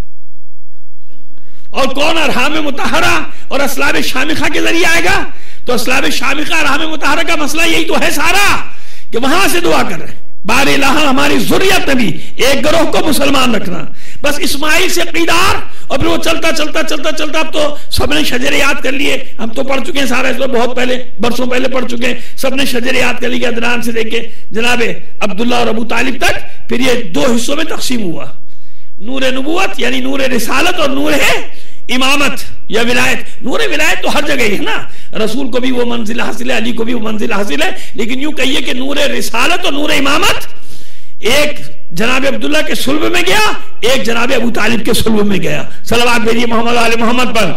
और कौन अरहाम मुताहरा और असलाब शामिखा के जरिए आएगा? तो असलाब शामिखा अरहाम मुताहरा का मसला यही तो है सारा, कि वहां से दुआ कर रहे हैं बारे इलाहा हमारी जुर्रियत में भी एक ग्रोह को मुसलमान रखना। बस इस्माइल से कीदार, और फिर वो चलता चलता चलता चलता। अब तो सबने शजर याद कर लिए, हम तो पढ़ चुके हैं सारा, इसमें बहुत पहले बरसों पहले पढ़ चुके हैं। सबने शजर याद कर लिया, अदनान से लेके जनाबे अब्दुल्ला और अबू तालिब तक। फिर ये दो हिस्सों में तकसीम हुआ, नूर नबुवत यानी नूर रिसालत और नूर है इमामत या विलायत। नूर विलायत तो हर जगह ही है ना, रसूल को भी वो मंजिल हासिल है, अली को भी वो मंजिल हासिल है। लेकिन यूं कहिए कि नूर रिसालत और नूर इमामत एक जनाब अब्दुल्ला के सुल्ब में गया, एक जनाब अबू तालिब के सुल्ब में गया। सलवात भेजिए मोहम्मद आले मोहम्मद पर।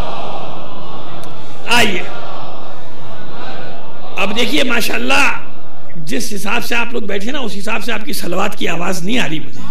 आइए अब देखिए माशाल्लाह, जिस हिसाब से आप लोग बैठे ना उस हिसाब से आपकी सलवात की आवाज नहीं आ रही मुझे।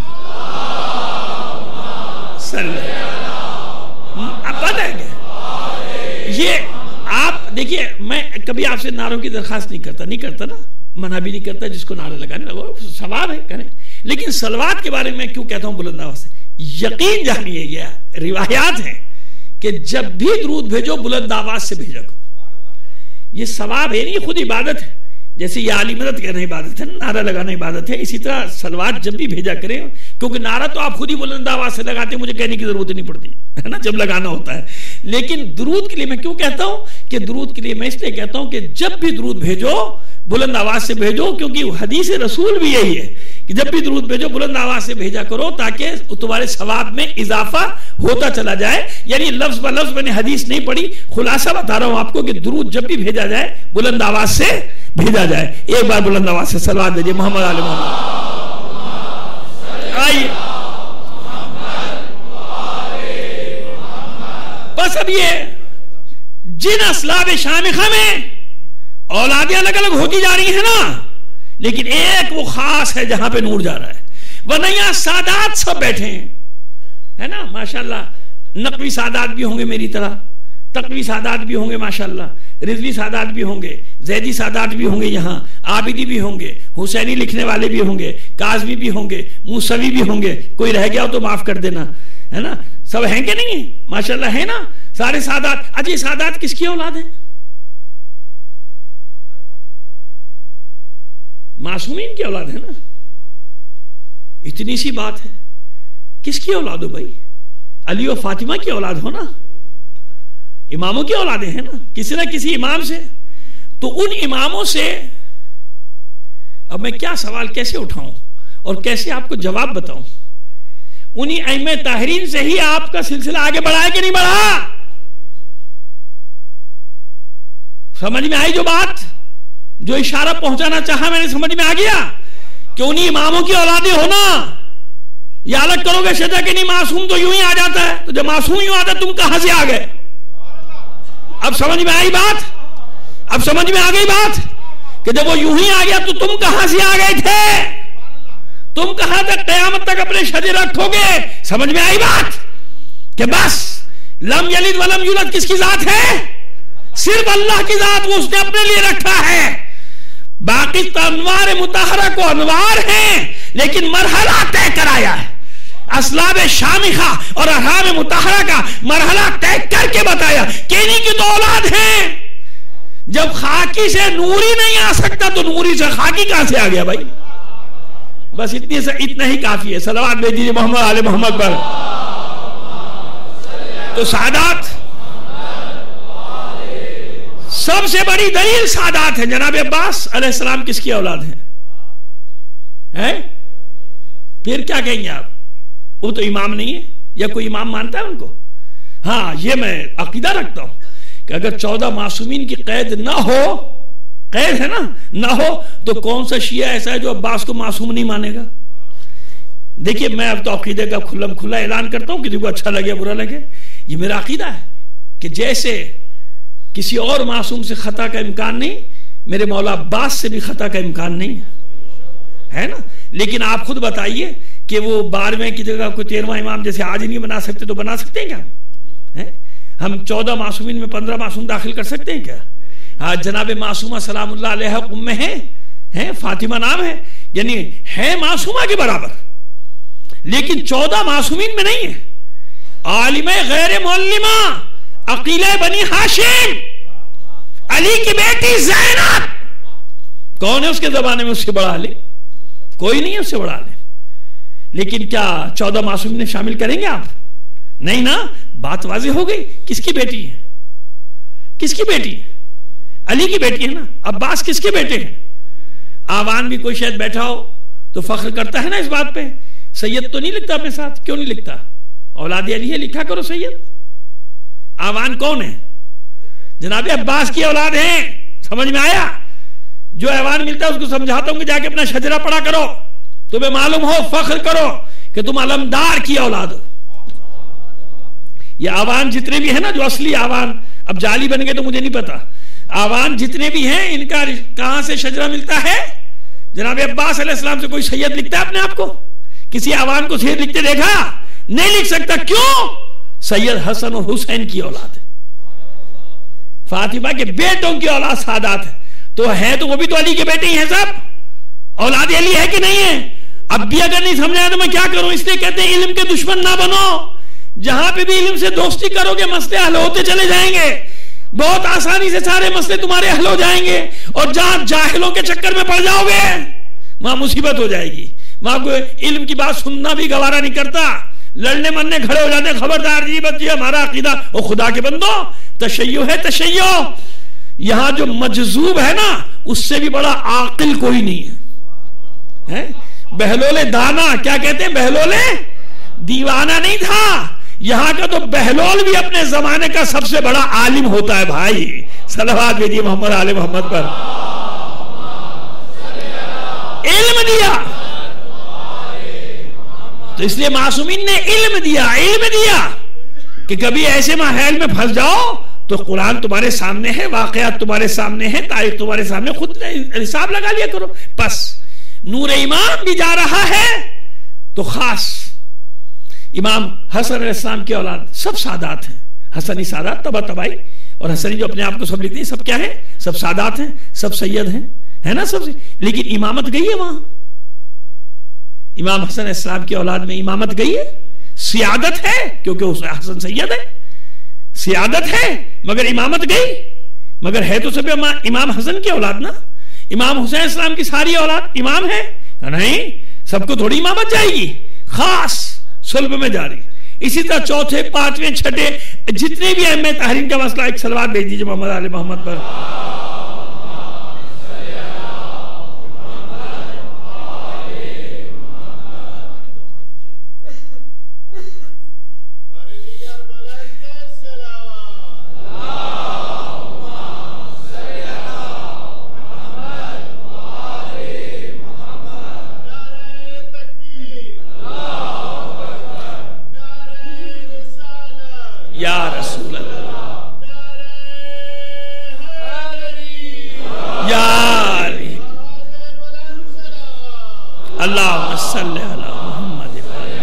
आप पता है क्या ये? आप देखिए, मैं कभी आपसे नारों की दरखास्त नहीं करता, नहीं करता ना, मना भी नहीं करता जिसको नारा लगाने लगो, सवाब है करें। लेकिन सलवात के बारे में क्यों कहता हूं बुलंद आवाज से? यकीन जानिए, ये रिवायात है कि जब भी दुरूद भेजो बुलंद आवाज से भेजा करो। ये सवाब है नहीं, खुद इबादत है। जैसे ये आली मदद कहना इबादत है, नारा लगाना इबादत है, इसी तरह सलवात जब भी भेजा करें, क्योंकि नारा तो आप खुद ही बुलंद आवाज से लगाते हैं, मुझे कहने की जरूरत नहीं पड़ती है ना, जब लगाना होता है। लेकिन दुरूद के लिए मैं क्यों कहता हूं कि दुरूद के लिए मैं इसलिए कहता हूं कि जब भी दुरूद भेजो बुलंद आवाज से भेजो, क्योंकि हदीस रसूल भी यही है कि जब भी दुरूद भेजो बुलंद आवाज से भेजा करो, ताकि तुम्हारे सवाब में इजाफा होता चला जाए। यानी लफ्ज ब लफ्ज मैंने हदीस नहीं पढ़ी, खुलासा बता रहा हूं आपको कि दुरूद जब भी भेजा जाए बुलंद आवाज से भेजा जाए। एक बार बुलंद आवाज से सलवात दीजिए मोहम्मद आले मोहम्मद। आइए बस अब ये जिन असलाब शामिखा में औलादें अलग अलग होती जा रही है ना, लेकिन एक वो खास है जहां पे नूर जा रहा है। वरना यहां सादात सब बैठे हैं, है ना माशाल्लाह। नकवी सादात भी होंगे मेरी तरह, तकवी सादात भी होंगे माशाल्लाह, रिजवी सादात भी होंगे, जैदी सादात भी होंगे, यहाँ आबिदी भी होंगे, हुसैनी लिखने वाले भी होंगे, काजमी भी होंगे, मूसवी भी होंगे। कोई रह गया हो तो माफ कर देना, है ना। सब हैं कि नहीं है? माशाल्लाह है ना सारे सादात। अजय सादात किसकी औलाद है? मासूमीन की औलाद है ना। इतनी सी बात है, किसकी औलाद हो भाई? अली और फातिमा की औलाद हो ना, इमामों की औलादें हैं ना, किसी ना किसी इमाम से। तो उन इमामों से अब मैं क्या सवाल कैसे उठाऊं और कैसे आपको जवाब बताऊं? उन्हीं अइम्मे ताहरीन से ही आपका सिलसिला आगे बढ़ा है कि नहीं बढ़ा? समझ में आई जो बात, जो इशारा पहुंचाना चाहा मैंने, समझ में आ गया कि उन्हीं इमामों की औलादें हो ना। ये अलग करोगे शजा कि नहीं, मासूम तो यूं ही आ जाता है, तो जब मासूम यूं आता तुम कहां से आ गए? अब समझ में आई बात? अब समझ में आ गई बात कि जब वो यूं ही आ गया तो तुम कहां से आ गए थे? तुम कहां तक कयामत तक अपने शजे रखोगे? समझ में आई बात कि बस लम यलिद वलम यूलद किसकी जात है? सिर्फ अल्लाह की जात, वो उसने अपने लिए रखा है। बाकी तो अनवार मुताहरा को अनवार है, लेकिन मरहला तय कराया है। असलाब शामिखा और अरहाम मुताहरा का मरहला तय करके बताया कि इन्हीं की तो औलाद है। जब खाकी से नूरी नहीं आ सकता तो नूरी से खाकी कहां से आ गया भाई? बस इतनी से इतना ही काफी है। सलावत भेजिए मोहम्मद आले मोहम्मद पर। तो सादात सबसे बड़ी दलील सादात है। जनाब अब्बास अलैहिस्सलाम किसकी औलाद है? हैं? फिर क्या कहेंगे आप? वो तो इमाम नहीं है, या कोई इमाम मानता है उनको? हाँ, ये मैं अकीदा रखता हूं कि अगर चौदह मासूमीन की कैद ना हो, कैद है ना, ना हो, तो कौन सा शिया ऐसा है जो अब्बास को मासूम नहीं मानेगा? देखिए, मैं अब तो अकीदे का खुल्लम खुला ऐलान करता हूं, किसी को अच्छा लगे बुरा लगे, ये मेरा अकीदा है कि जैसे किसी और मासूम से खता का इम्कान नहीं, मेरे मौला अब्बास से भी खता का इम्कान नहीं है, है ना? लेकिन आप खुद बताइए कि वो बारहवें की जगह कोई तेरहवां इमाम जैसे आज ही नहीं बना सकते तो बना सकते हैं क्या? है? हम चौदह मासूमीन में पंद्रह मासूम दाखिल कर सकते हैं क्या? हाँ, जनाब मासूमा सलामुल्लाह अलैहा उम्मे है, है, फातिमा नाम है, यानी है मासूमा के बराबर, लेकिन चौदह मासूमीन में नहीं है। आलिमे गैर मुअल्लिमा अकीले बनी हाशिम, अली की बेटी ज़ैनब, कौन है उसके जमाने में उससे बड़ा अली? कोई नहीं है उससे बड़ा अली। लेकिन क्या चौदह मासूमीन में शामिल करेंगे आप? नहीं ना, बात वाज़ेह हो गई। किसकी बेटी है? किसकी बेटी है? अली की बेटी है ना। अब्बास किसके बेटे हैं? आवान भी कोई शायद बैठा हो तो फख्र करता है ना इस बात पे, सैयद तो नहीं लिखता अपने साथ। क्यों नहीं लिखता? औलाद अली है, लिखा करो सैयद। आवान कौन है? जनाब अब्बास की औलाद है। समझ में आया? जो ऐवान मिलता है उसको समझाता हूं कि जाके अपना शजरा पढ़ा करो, तुम्हें मालूम हो, फख्र करो कि तुम अलमदार की औलाद हो। ये आवान जितने भी है ना, जो असली आवान, अब जाली बन गए तो मुझे नहीं पता, आवान जितने भी हैं इनका कहां से शजरा मिलता है? जनाब अब्बास अलैहिस्सलाम से कोई सैयद लिखता है अपने आप को? किसी आवान को सैयद लिखते देखा? नहीं लिख सकता। क्यों? सैयद हसन और हुसैन की औलाद है, फातिमा के बेटों की औलाद सादात है। तो है तो वो भी तो अली के बेटे ही हैं सब। औलाद अली है कि नहीं है? अब भी अगर नहीं समझ आया तो मैं क्या करूं? इसलिए कहते हैं इल्म के दुश्मन ना बनो। जहां पे भी इल्म से दोस्ती करोगे मसले हल होते चले जाएंगे, बहुत आसानी से सारे मसले तुम्हारे हल हो जाएंगे। और जहां जाहिलों के चक्कर में पड़ जाओगे वहां मुसीबत हो जाएगी। वहां कोई इल्म की बात सुनना भी गवारा नहीं करता, लड़ने मरने खड़े हो जाते। खबरदार जी बच्ची, हमारा अकीदा, ओ खुदा के बंदो, तशय्यो है तशय्यो। यहां जो मजजूब है ना, उससे भी बड़ा आकिल कोई नहीं है, है? बहलोले दाना, क्या कहते हैं? बहलोले दीवाना नहीं था। यहां का तो बहलोल भी अपने जमाने का सबसे बड़ा आलिम होता है भाई। सलवात भेजिए मोहम्मद आले मोहम्मद पर। इल्म दिया तो इसलिए मासूमीन ने इल्म दिया, इल्म दिया कि कभी ऐसे माहौल में फंस जाओ तो कुरान तुम्हारे सामने है, वाकयात तुम्हारे सामने है, तारीख तुम्हारे सामने, खुद हिसाब लगा लिया करो। बस नूर इमाम भी जा रहा है तो खास इमाम हसन अलैहिस्सलाम की औलाद सब सादात हैं। हसनी सादात, तबा तबाई और हसनी जो अपने आप को सब लिखते हैं, सब क्या है? सब सादात हैं, सब सैयद हैं, है ना सब। लेकिन इमामत गई है वहां, इमाम हसन अलैहिस्सलाम की औलाद में इमामत गई है, सियादत है, क्योंकि उस हसन सैयद है, सियादत है, मगर इमामत गई। मगर है तो सब इमाम हसन की औलाद ना। इमाम हुसैन अलैहिस्सलाम की सारी औलाद इमाम है? नहीं, सबको थोड़ी इमामत जाएगी, खास सुल्ब में जारी। इसी तरह चौथे, पांचवें, छठे जितने भी अहम तहरीम का मसला, एक सलवात भेज दीजिए मोहम्मद आले मोहम्मद पर। या रसूल अल्लाह, या अल्लाहुम्मा सल्ली अला मुहम्मद।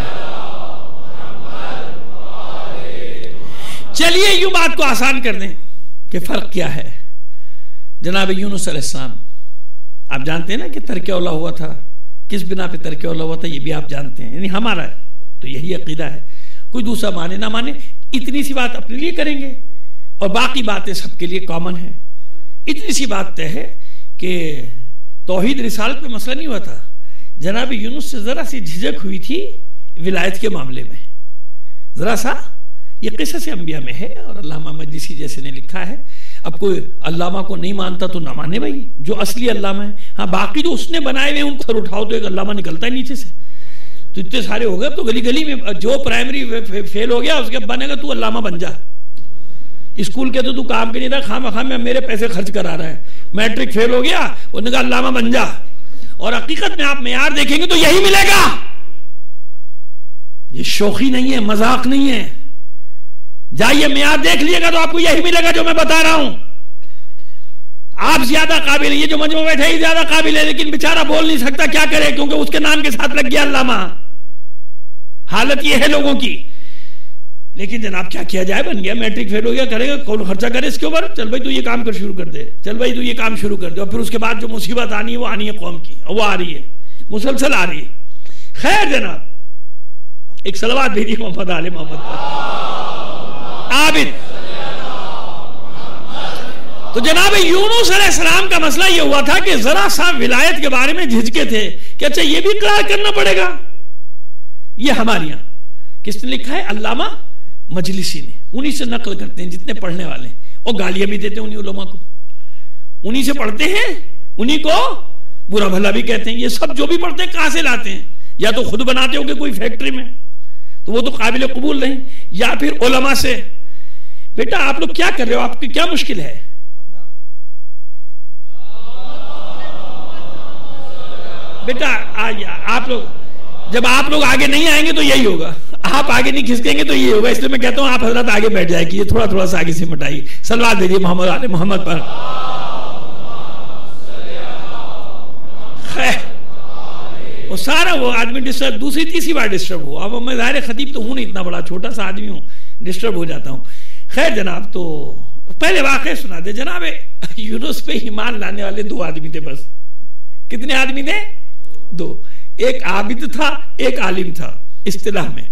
चलिए यूं बात को आसान कर दें कि फर्क क्या है। जनाब यूनुस अलैहिस्सलाम, आप जानते हैं ना कि तर्क औला हुआ था। किस बिना पे तर्क औला हुआ था ये भी आप जानते हैं, यानी हमारा तो यही अकीदा है। कोई दूसरा माने ना माने, इतनी सी बात अपने लिए करेंगे और बाकी बातें सबके लिए कॉमन है। इतनी सी बात तय है कि तौहीद रिसालत पे मसला नहीं हुआ था। जनाब यूनुस से जरा सी झिझक हुई थी विलायत के मामले में, जरा सा। ये क़िसस अंबिया में है और अल्लामा मजलिसी जैसे ने लिखा है। अब कोई अल्लामा को नहीं मानता तो ना माने भाई, जो असली अल्लामा है। हाँ, बाकी जो उसने बनाए हुए उनको सर उठाओ तो एक अल्लामा निकलता है नीचे से। तो इतने सारे हो गए, तो गली गली में जो प्राइमरी फे, फेल हो गया उसके बनेगा तू अल्लामा बन जा। स्कूल के तो तू काम के नहीं था, खाम खाम में मेरे पैसे खर्च करा रहा है। मैट्रिक फेल हो गया, उन्होंने कहा अल्लामा बन जा। और हकीकत में आप मेयार देखेंगे तो यही मिलेगा। ये शौकी नहीं है, मजाक नहीं है। जाइए मेयार देख लीजिएगा तो आपको यही मिलेगा जो मैं बता रहा हूं। आप ज्यादा काबिल है, ये जो मंच में बैठे ही ज्यादा काबिल है, लेकिन बेचारा बोल नहीं सकता, क्या करे, क्योंकि उसके नाम के साथ लग गया अल्लामा। हालत ये है लोगों की। लेकिन जनाब क्या किया जाए, बन गया, मैट्रिक फेल हो गया, करेगा कौन खर्चा करे इसके ऊपर। चल भाई तू ये काम कर शुरू कर दे, चल भाई तू ये काम शुरू कर दे। और फिर उसके बाद जो मुसीबत आनी है वो आनी है कौम की, और वो आ रही है, मुसलसल आ रही है। खैर जनाब, एक सलवात भेजिए मोहम्मद आले मोहम्मद पर। आबिद। तो जनाब यूनुस अलैहिस्सलाम का मसला यह हुआ था कि जरा सा विलायत के बारे में झिझके थे कि अच्छा ये भी इकरार करना पड़ेगा। ये हमारे यहां किसने लिखा है? अल्लामा मजलिसी ने। उन्हीं से नकल करते हैं जितने पढ़ने वाले, और गालियां भी देते हैं उन्हीं उलमा को। उन्हीं से पढ़ते हैं, उन्हीं को बुरा भला भी कहते हैं। ये सब जो भी पढ़ते हैं कहां से लाते हैं? या तो खुद बनाते होंगे कोई फैक्ट्री में, तो वो तो काबिल कबूल नहीं, या फिर उलमा से। बेटा आप लोग क्या कर रहे हो? आपकी क्या मुश्किल है? बेटा आप लोग, जब आप लोग आगे नहीं आएंगे तो यही होगा, आप आगे नहीं खिसकेंगे तो ये होगा। इसलिए मैं कहता हूं आप हजरत आगे बैठ जाए, कि ये थोड़ा थोड़ा सा आगे से मटाइए। सलवात दीजिए मोहम्मद आले मोहम्मद पर। वो सारा वो आदमी डिस्टर्ब, दूसरी तीसरी बार डिस्टर्ब हुआ। अब मैं ज़ाहिर खतीब तो हूं नहीं, इतना बड़ा छोटा सा आदमी हूं, डिस्टर्ब हो जाता हूं। खैर जनाब, तो पहले वाकई सुना दे जनाब। यूनुस पे ईमान लाने वाले दो आदमी थे बस। कितने आदमी थे? दो। एक आबिद था, एक आलिम था। इस्तिलाह में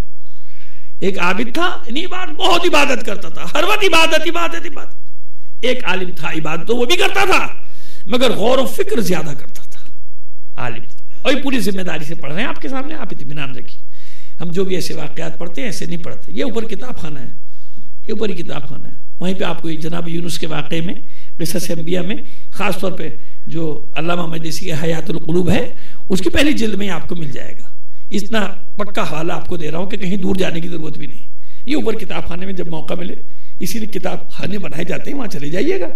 एक आबिद था, इबादत बहुत इबादत करता था, हर वक्त इबादत इबादत इबादत। एक आलिम था, इबादत तो वो भी करता था मगर गौर व फिक्र ज्यादा करता था आलिम। और ये पूरी जिम्मेदारी से पढ़ रहे हैं आपके सामने, आप इत्मीनान रखिए। हम जो भी ऐसे वाकयात पढ़ते हैं ऐसे नहीं पढ़ते। ये ऊपर किताब खाना है, ये ऊपर ही किताब खाना है। वहीं पे आपको जनाब यूनुस के वाक़े में, क़िसस अंबिया में, खास तौर पे जो अल्लामा मजलिसी के हयातुल क़ुलूब है उसकी पहली जिल्द में आपको मिल जाएगा। इतना पक्का हवाला आपको दे रहा हूं कि कहीं दूर जाने की जरूरत भी नहीं। ये ऊपर किताब खाने में जब मौका मिले, इसीलिए किताब खाने बनाए जाते हैं, वहां चले जाइएगा,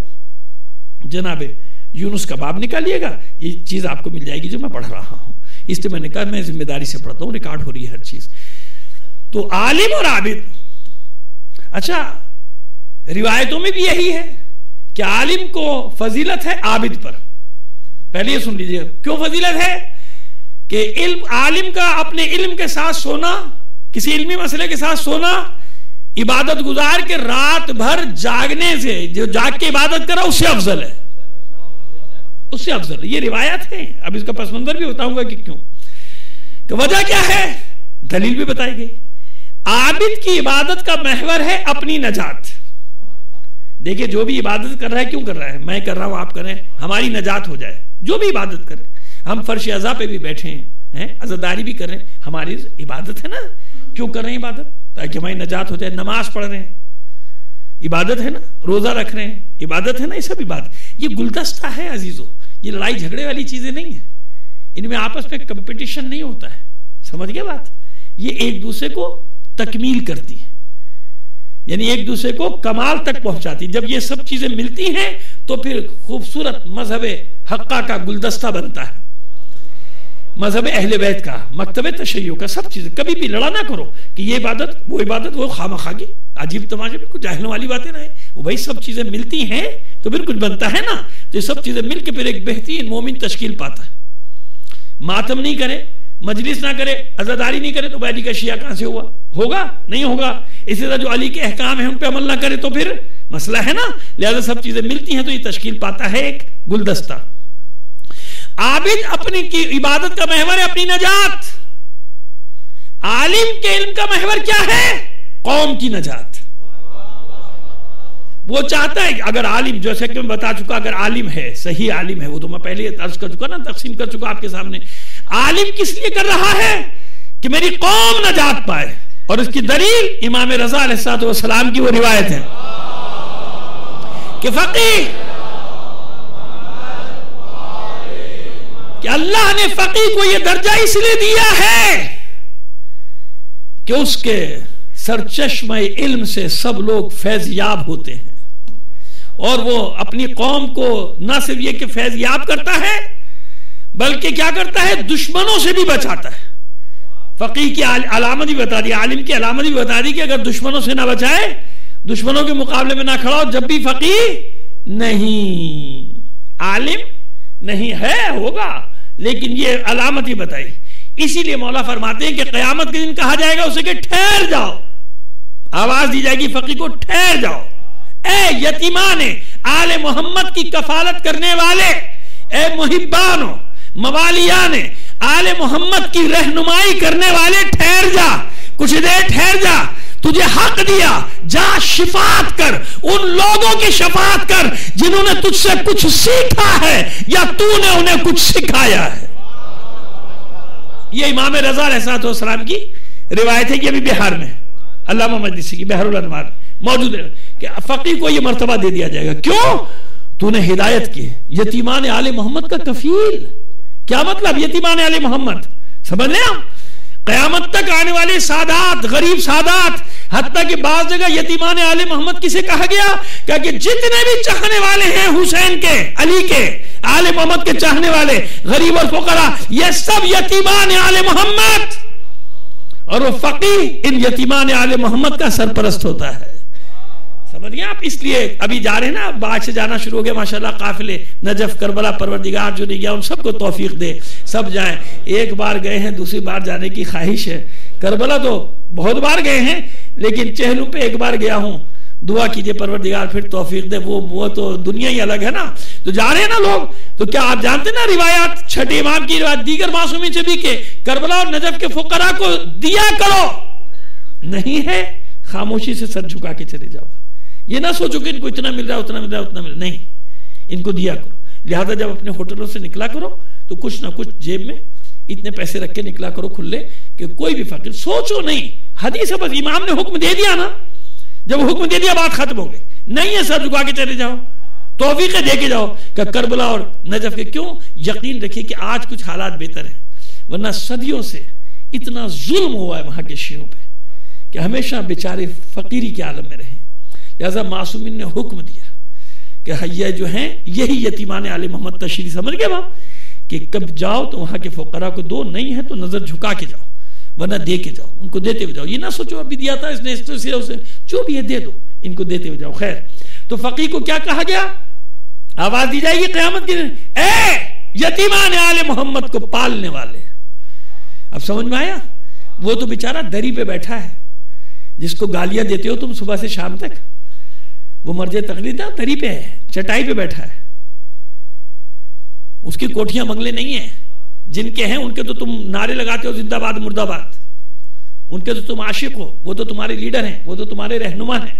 जनाब यूनुस का बाब निकालिएगा, ये चीज आपको मिल जाएगी जो मैं पढ़ रहा हूं। इसलिए मैंने कहा मैं जिम्मेदारी से पढ़ता हूं, रिकॉर्ड हो रही है हर चीज। तो आलिम और आबिद, अच्छा रिवायतों में भी यही है कि आलिम को फजीलत है आबिद पर। पहले ये सुन लीजिए क्यों फजीलत है कि इल्म, आलिम का अपने इल्म के साथ सोना, किसी इल्मी मसले के साथ सोना, इबादत गुजार के रात भर जागने से, जो जाग के इबादत करा उससे अफजल है, उससे अफजल है। ये रिवायत है। अब इसका पस मंजर भी बताऊंगा कि क्यों, कि वजह क्या है, दलील भी बताई गई। आबिद की इबादत का महवर है अपनी नजात। देखिए जो भी इबादत कर रहा है, क्यों कर रहा है? मैं कर रहा हूं, आप करें, हमारी नजात हो जाए। जो भी इबादत करें, हम फर्श अज़ा पे भी बैठे हैं, अज़ादारी भी कर रहे हैं, हमारी इबादत है ना। क्यों कर रहे हैं इबादत? ताकि हमारी नजात हो जाए। नमाज पढ़ रहे हैं, इबादत है ना। रोजा रख रहे हैं, इबादत है ना। ये सब इबादत। ये गुलदस्ता है अजीजों, ये लड़ाई झगड़े वाली चीजें नहीं है। इनमें आपस में कंपटीशन नहीं होता है, समझ गए बात? ये एक दूसरे को तकमील करती है, यानी एक दूसरे को कमाल तक पहुंचाती। जब ये सब चीजें मिलती हैं तो फिर खूबसूरत मजहब हक्का का गुलदस्ता बनता है, मजहब अहले बैत का, मकतब तशय्युअ का, सब चीजें। कभी भी लड़ा ना करो कि ये इबादत वो इबादत, वो खामखा की अजीब तमाशे में कुछ जाहिलों वाली बातें ना है। वो भाई सब चीजें मिलती हैं तो फिर कुछ बनता है ना। तो ये सब चीजें मिलकर फिर एक बेहतरीन मोमिन तश्कील पाता है। मातम नहीं करे, मजलिस ना करे, अज़ादारी नहीं करे तो अली का शिया कहां से हुआ? होगा नहीं होगा। इसी तरह जो अली के अहकाम है उन पे अमल ना करे तो फिर मसला है ना। लिहाजा सब चीजें मिलती हैं तो ये तश्कील पाता है एक गुलदस्ता। आबिद अपनी की इबादत का महवर है अपनी नजात। आलिम के इल्म का महवर क्या है? कौम की नजात। वो चाहता है अगर आलिम, जैसे कि मैं बता चुका, अगर आलिम है, सही आलिम है, वो तो मैं पहले अर्ज कर चुका ना, तकसीम कर चुका आपके सामने। आलिम किस लिए कर रहा है? कि मेरी कौम नजात पाए। और इसकी दलील इमाम रज़ा अलैहिस्सलाम की वो रिवायत है कि फकीह, कि अल्लाह ने फकीह को यह दर्जा इसलिए दिया है कि उसके सरचश्मे इल्म से सब लोग फैज़याब होते हैं, और वो अपनी कौम को ना सिर्फ ये कि फैज़याब करता है बल्कि क्या करता है, दुश्मनों से भी बचाता है। फकीह की अलामत भी बता दी, आलिम की अलामत भी बता दी कि अगर दुश्मनों से ना बचाए, दुश्मनों के मुकाबले में ना खड़ा हो, जब भी फकीह नहीं, आलिम नहीं है, होगा, लेकिन ये अलामत ही बताई। इसीलिए मौला फरमाते हैं कि क़यामत के दिन कहा जाएगा उसे कि ठहर जाओ, आवाज दी जाएगी फकीह को, ठहर जाओ, ए यतीमाने आले मोहम्मद की कफालत करने वाले, ए मुहिब्बानो मवालियाने आले मोहम्मद की रहनुमाई करने वाले, ठहर जा, कुछ देर ठहर जा, तुझे हक दिया, जा शिफात कर, उन लोगों की शफात कर जिन्होंने तुझसे कुछ सीखा है या तूने उन्हें कुछ सिखाया है। ये इमाम रजा अलैहिस्सलाम की रिवायत है कि अभी बिहार में अल्लामा मजलिसी की बहरुल अनवार मौजूद है कि फकीह को यह मर्तबा दे दिया जाएगा। क्यों? तूने हिदायत की, यतीमान आले मोहम्मद का कफील। क्या मतलब यतीमान आले मोहम्मद? समझ लें आप, क़यामत तक आने वाले सादात, गरीब सादात, हत्ता कि बाज़ जगह यतीमान आले मोहम्मद किसे कहा गया? क्या कि जितने भी चाहने वाले हैं हुसैन के, अली के, आले मोहम्मद के चाहने वाले, गरीब और फुकरा, ये सब यतीमान आले मोहम्मद, और वो फकीह इन यतीमान आले मोहम्मद का सरपरस्त होता है। समझ गए आप? इसलिए अभी जा रहे हैं ना, बाद से जाना शुरू हो गया माशाल्लाह काफिले, नजफ करबला, परवरदिगार जो नहीं गया उन सबको तौफीक दे, सब जाएं। एक बार गए हैं, दूसरी बार जाने की ख्वाहिश है। करबला तो बहुत बार गए हैं, लेकिन चहलू पे एक बार गया हूं, दुआ कीजिए परवरदिगार फिर तौफीक दे, वो वो तो दुनिया ही अलग है ना। तो जा रहे हैं ना लोग, तो क्या आप जानते ना रिवायात, छठे इमाम की रिवायत दीगर मासूमी से भी के करबला और नजफ के फुकरा को दिया करो, नहीं है खामोशी से सर झुका के चले जाओ। ये ना सोचो कि इनको इतना मिल रहा है, उतना मिल रहा है, उतना मिल रहा है, नहीं, इनको दिया करो। लिहाजा जब अपने होटलों से निकला करो तो कुछ ना कुछ जेब में इतने पैसे रख के निकला करो खुले, कि कोई भी फकीर, सोचो नहीं, हदीस है, बस इमाम ने हुक्म दे दिया ना, जब हुक्म दे दिया बात खत्म हो गई। नहीं है सर झुका के चले जाओ, तौफीक दे के जाओ। क्या करबला और नजफ के? क्यों? यकीन रखिए कि आज कुछ हालात बेहतर है, वरना सदियों से इतना जुल्म हुआ है वहां के शियों पे कि हमेशा बेचारे फकीरी के आलम में रहे। लिहाजा मासूमिन ने हुक्म दिया कि ये जो हैं यही यतीमान आले मोहम्मद तशरीह, समझ गए बाप, कि कब जाओ तो वहां के फुकरा को दो, नहीं है तो नजर झुका के जाओ, वरना दे के जाओ, उनको देते हुए जाओ। ये ना सोचो अभी दिया था इसने, इससे जो भी है दे दो, इनको देते हुए जाओ। खैर, तो फकीह को क्या कहा गया? आवाज दी जाएगी क़यामत के दिन, ए यतीमान आले मोहम्मद को पालने वाले। अब समझ में आया? वो तो बेचारा दरी पे बैठा है, जिसको गालियां देते हो तुम सुबह से शाम तक, वो मर्जे तकलीफ है, दरी पे है, चटाई पे बैठा है, उसकी कोठियां बंगले नहीं है। जिनके हैं उनके तो तुम नारे लगाते हो जिंदाबाद मुर्दाबाद, उनके तो तुम आशिक हो, वो तो तुम्हारे लीडर हैं, वो तो तुम्हारे रहनुमा हैं।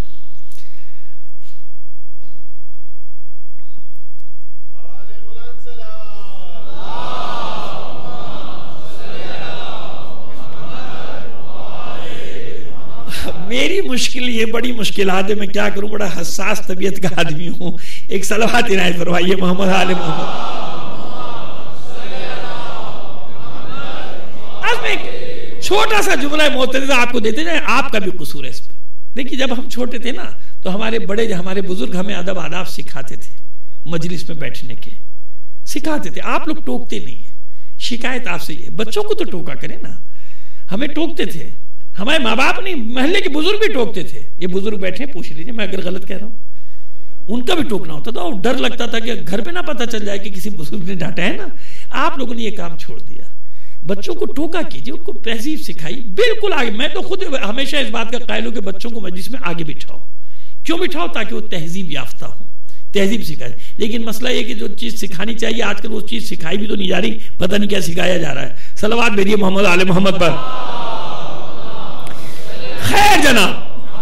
मेरी मुश्किल ये बड़ी मुश्किल है, मैं क्या करूं, बड़ा हसास तबीयत का आदमी हूं। एक सलावत इनायत फरमाइए मोहम्मद आले मोहम्मद। आज मैं छोटा सा जुमला मोतज़ा आपको देते जाए, आपका भी कसूर है इस पे। देखिए, जब हम छोटे थे ना तो हमारे बड़े, हमारे बुजुर्ग हमें अदब आदाब सिखाते थे, मजलिस में बैठने के सिखाते थे। आप लोग टोकते नहीं है, शिकायत आपसे ये, बच्चों को तो टोका करें ना। हमें टोकते थे, हमारे माँ बाप नहीं, मोहल्ले के बुजुर्ग भी टोकते थे। ये बुजुर्ग बैठे, पूछ लीजिए मैं अगर गलत कह रहा हूं, उनका भी टोकना होता था, और डर लगता था कि घर पे ना पता चल जाए कि किसी बुजुर्ग ने डांटा है ना। आप लोगों ने ये काम छोड़ दिया, बच्चों को टोका कीजिए, उनको तहजीब सिखाइए, बिल्कुल आगे। मैं तो खुद हमेशा इस बात का कायल हूं कि बच्चों को मजलिस में आगे बिठाओ। क्यों बिठाओ? ताकि वो तहजीब याफ्ता हो, तहजीब सिखाए। लेकिन मसला ये कि जो चीज सिखानी चाहिए आजकल वो चीज सिखाई भी तो नहीं जा रही, पता नहीं क्या सिखाया जा रहा है। सलावत भेजिए मोहम्मद आले मोहम्मद पर। खैर जनाब,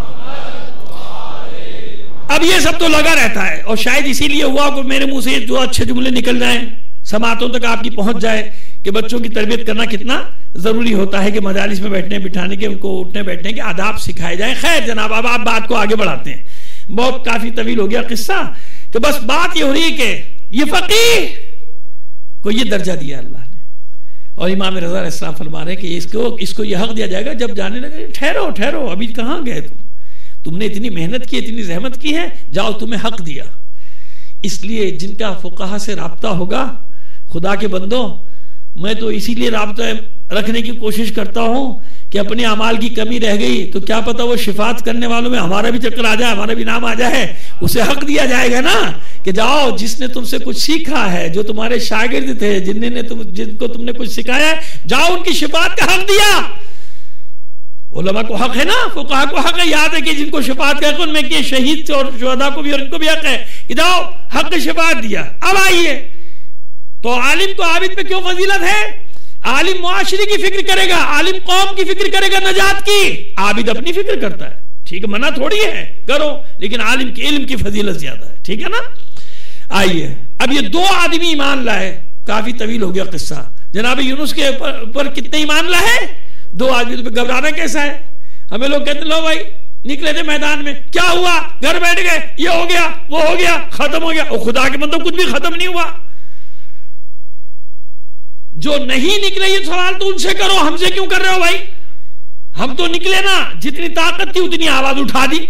अब ये सब तो लगा रहता है, और शायद इसीलिए हुआ कि मेरे मुंह से जो अच्छे जुमले निकल जाएं, समातों तक आपकी पहुंच जाए कि बच्चों की तरबियत करना कितना जरूरी होता है, कि मजालिस में बैठने बिठाने के, उनको उठने बैठने के आदाब सिखाए जाएं। खैर जनाब, अब आप बात को आगे बढ़ाते हैं, बहुत काफी तवील हो गया किस्सा। तो बस बात ये हो रही है कि ये फकीह को ये दर्जा दिया अल्लाह ने, और इमाम रज़ा अलैहिस्सलाम फरमा रहे हैं कि इसको इसको यह हक दिया जाएगा जब जाने लगे ठहरो ठहरो अभी कहाँ गए तुम, तुमने इतनी मेहनत की, इतनी जहमत की है, जाओ तुम्हें हक दिया। इसलिए जिनका फुकाहा से राब्ता होगा, खुदा के बंदो, मैं तो इसीलिए राब्ता रखने की कोशिश करता हूं कि अपने अमाल की कमी रह गई तो क्या पता वो शिफात करने वालों में हमारा भी चक्कर आ जाए, हमारा भी नाम आ जाए, उसे हक दिया जाएगा ना कि जाओ जिसने तुमसे कुछ सीखा है, जो तुम्हारे शागिर्द थे, जिन्होंने तुम जिनको तुमने कुछ सिखाया है, जाओ उनकी शिफात का हक दिया। उलमा को हक है ना, फुकाहा को हक है, याद है कि जिनको शिफात का हक उनमें कि शहीद और शुहदा को भी और इनको भी हक है कि जाओ हक शिफात दिया। अब आइए तो आलिम को आबिद पे क्यों फजीलत है? आलिम मुआशरे की फिक्र करेगा, आलिम कौम की फिक्र करेगा, नजात की। आबिद अपनी फिक्र करता है, ठीक है, मना थोड़ी है, करो, लेकिन आलिम के इल्म की फजीलत ज्यादा है, ठीक है ना। आइए अब ये दो आदमी ईमान लाए, काफी तवील हो गया किस्सा। जनाब यूनुस के ऊपर कितने ईमान लाए? दो आदमी। तो घबराना कैसा है? हमें लोग कहते लो भाई निकले थे मैदान में, क्या हुआ? घर बैठ गए, ये हो गया वो हो गया, खत्म हो गया। और खुदा के मतलब कुछ भी खत्म नहीं हुआ। जो नहीं निकले ये सवाल तो उनसे करो, हमसे क्यों कर रहे हो भाई? हम तो निकले ना, जितनी ताकत थी उतनी आवाज उठा दी।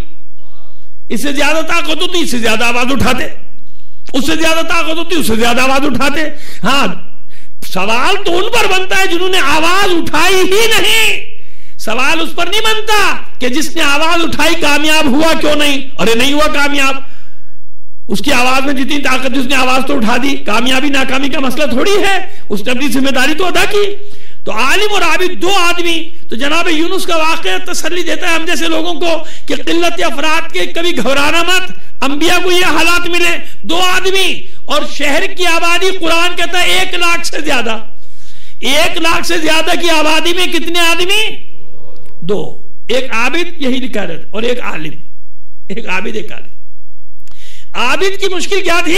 इससे ज्यादा ताकत होती इससे ज्यादा आवाज उठाते, उससे ज्यादा ताकत होती उससे ज्यादा आवाज उठाते। हाँ, सवाल तो उन पर बनता है जिन्होंने आवाज उठाई ही नहीं। सवाल उस पर नहीं बनता कि जिसने आवाज उठाई कामयाब हुआ क्यों नहीं। अरे नहीं हुआ कामयाब, उसकी आवाज में जितनी ताकत, उसने आवाज तो उठा दी। कामयाबी नाकामी का मसला थोड़ी है, उसने अपनी जिम्मेदारी तो अदा की। तो आलिम और आबिद दो आदमी। तो जनाब यूनुस का वाकया तसल्ली देता है हम जैसे लोगों को कि किल्लत अफराद के कभी घबराना मत, अंबिया को ये हालात मिले। दो आदमी और शहर की आबादी, कुरान कहता है एक लाख से ज्यादा। एक लाख से ज्यादा की आबादी में कितने आदमी? दो। एक आबिद, यही लिखा है, और एक आलिम। एक आबिद एक आलिम। आबिद की मुश्किल क्या थी?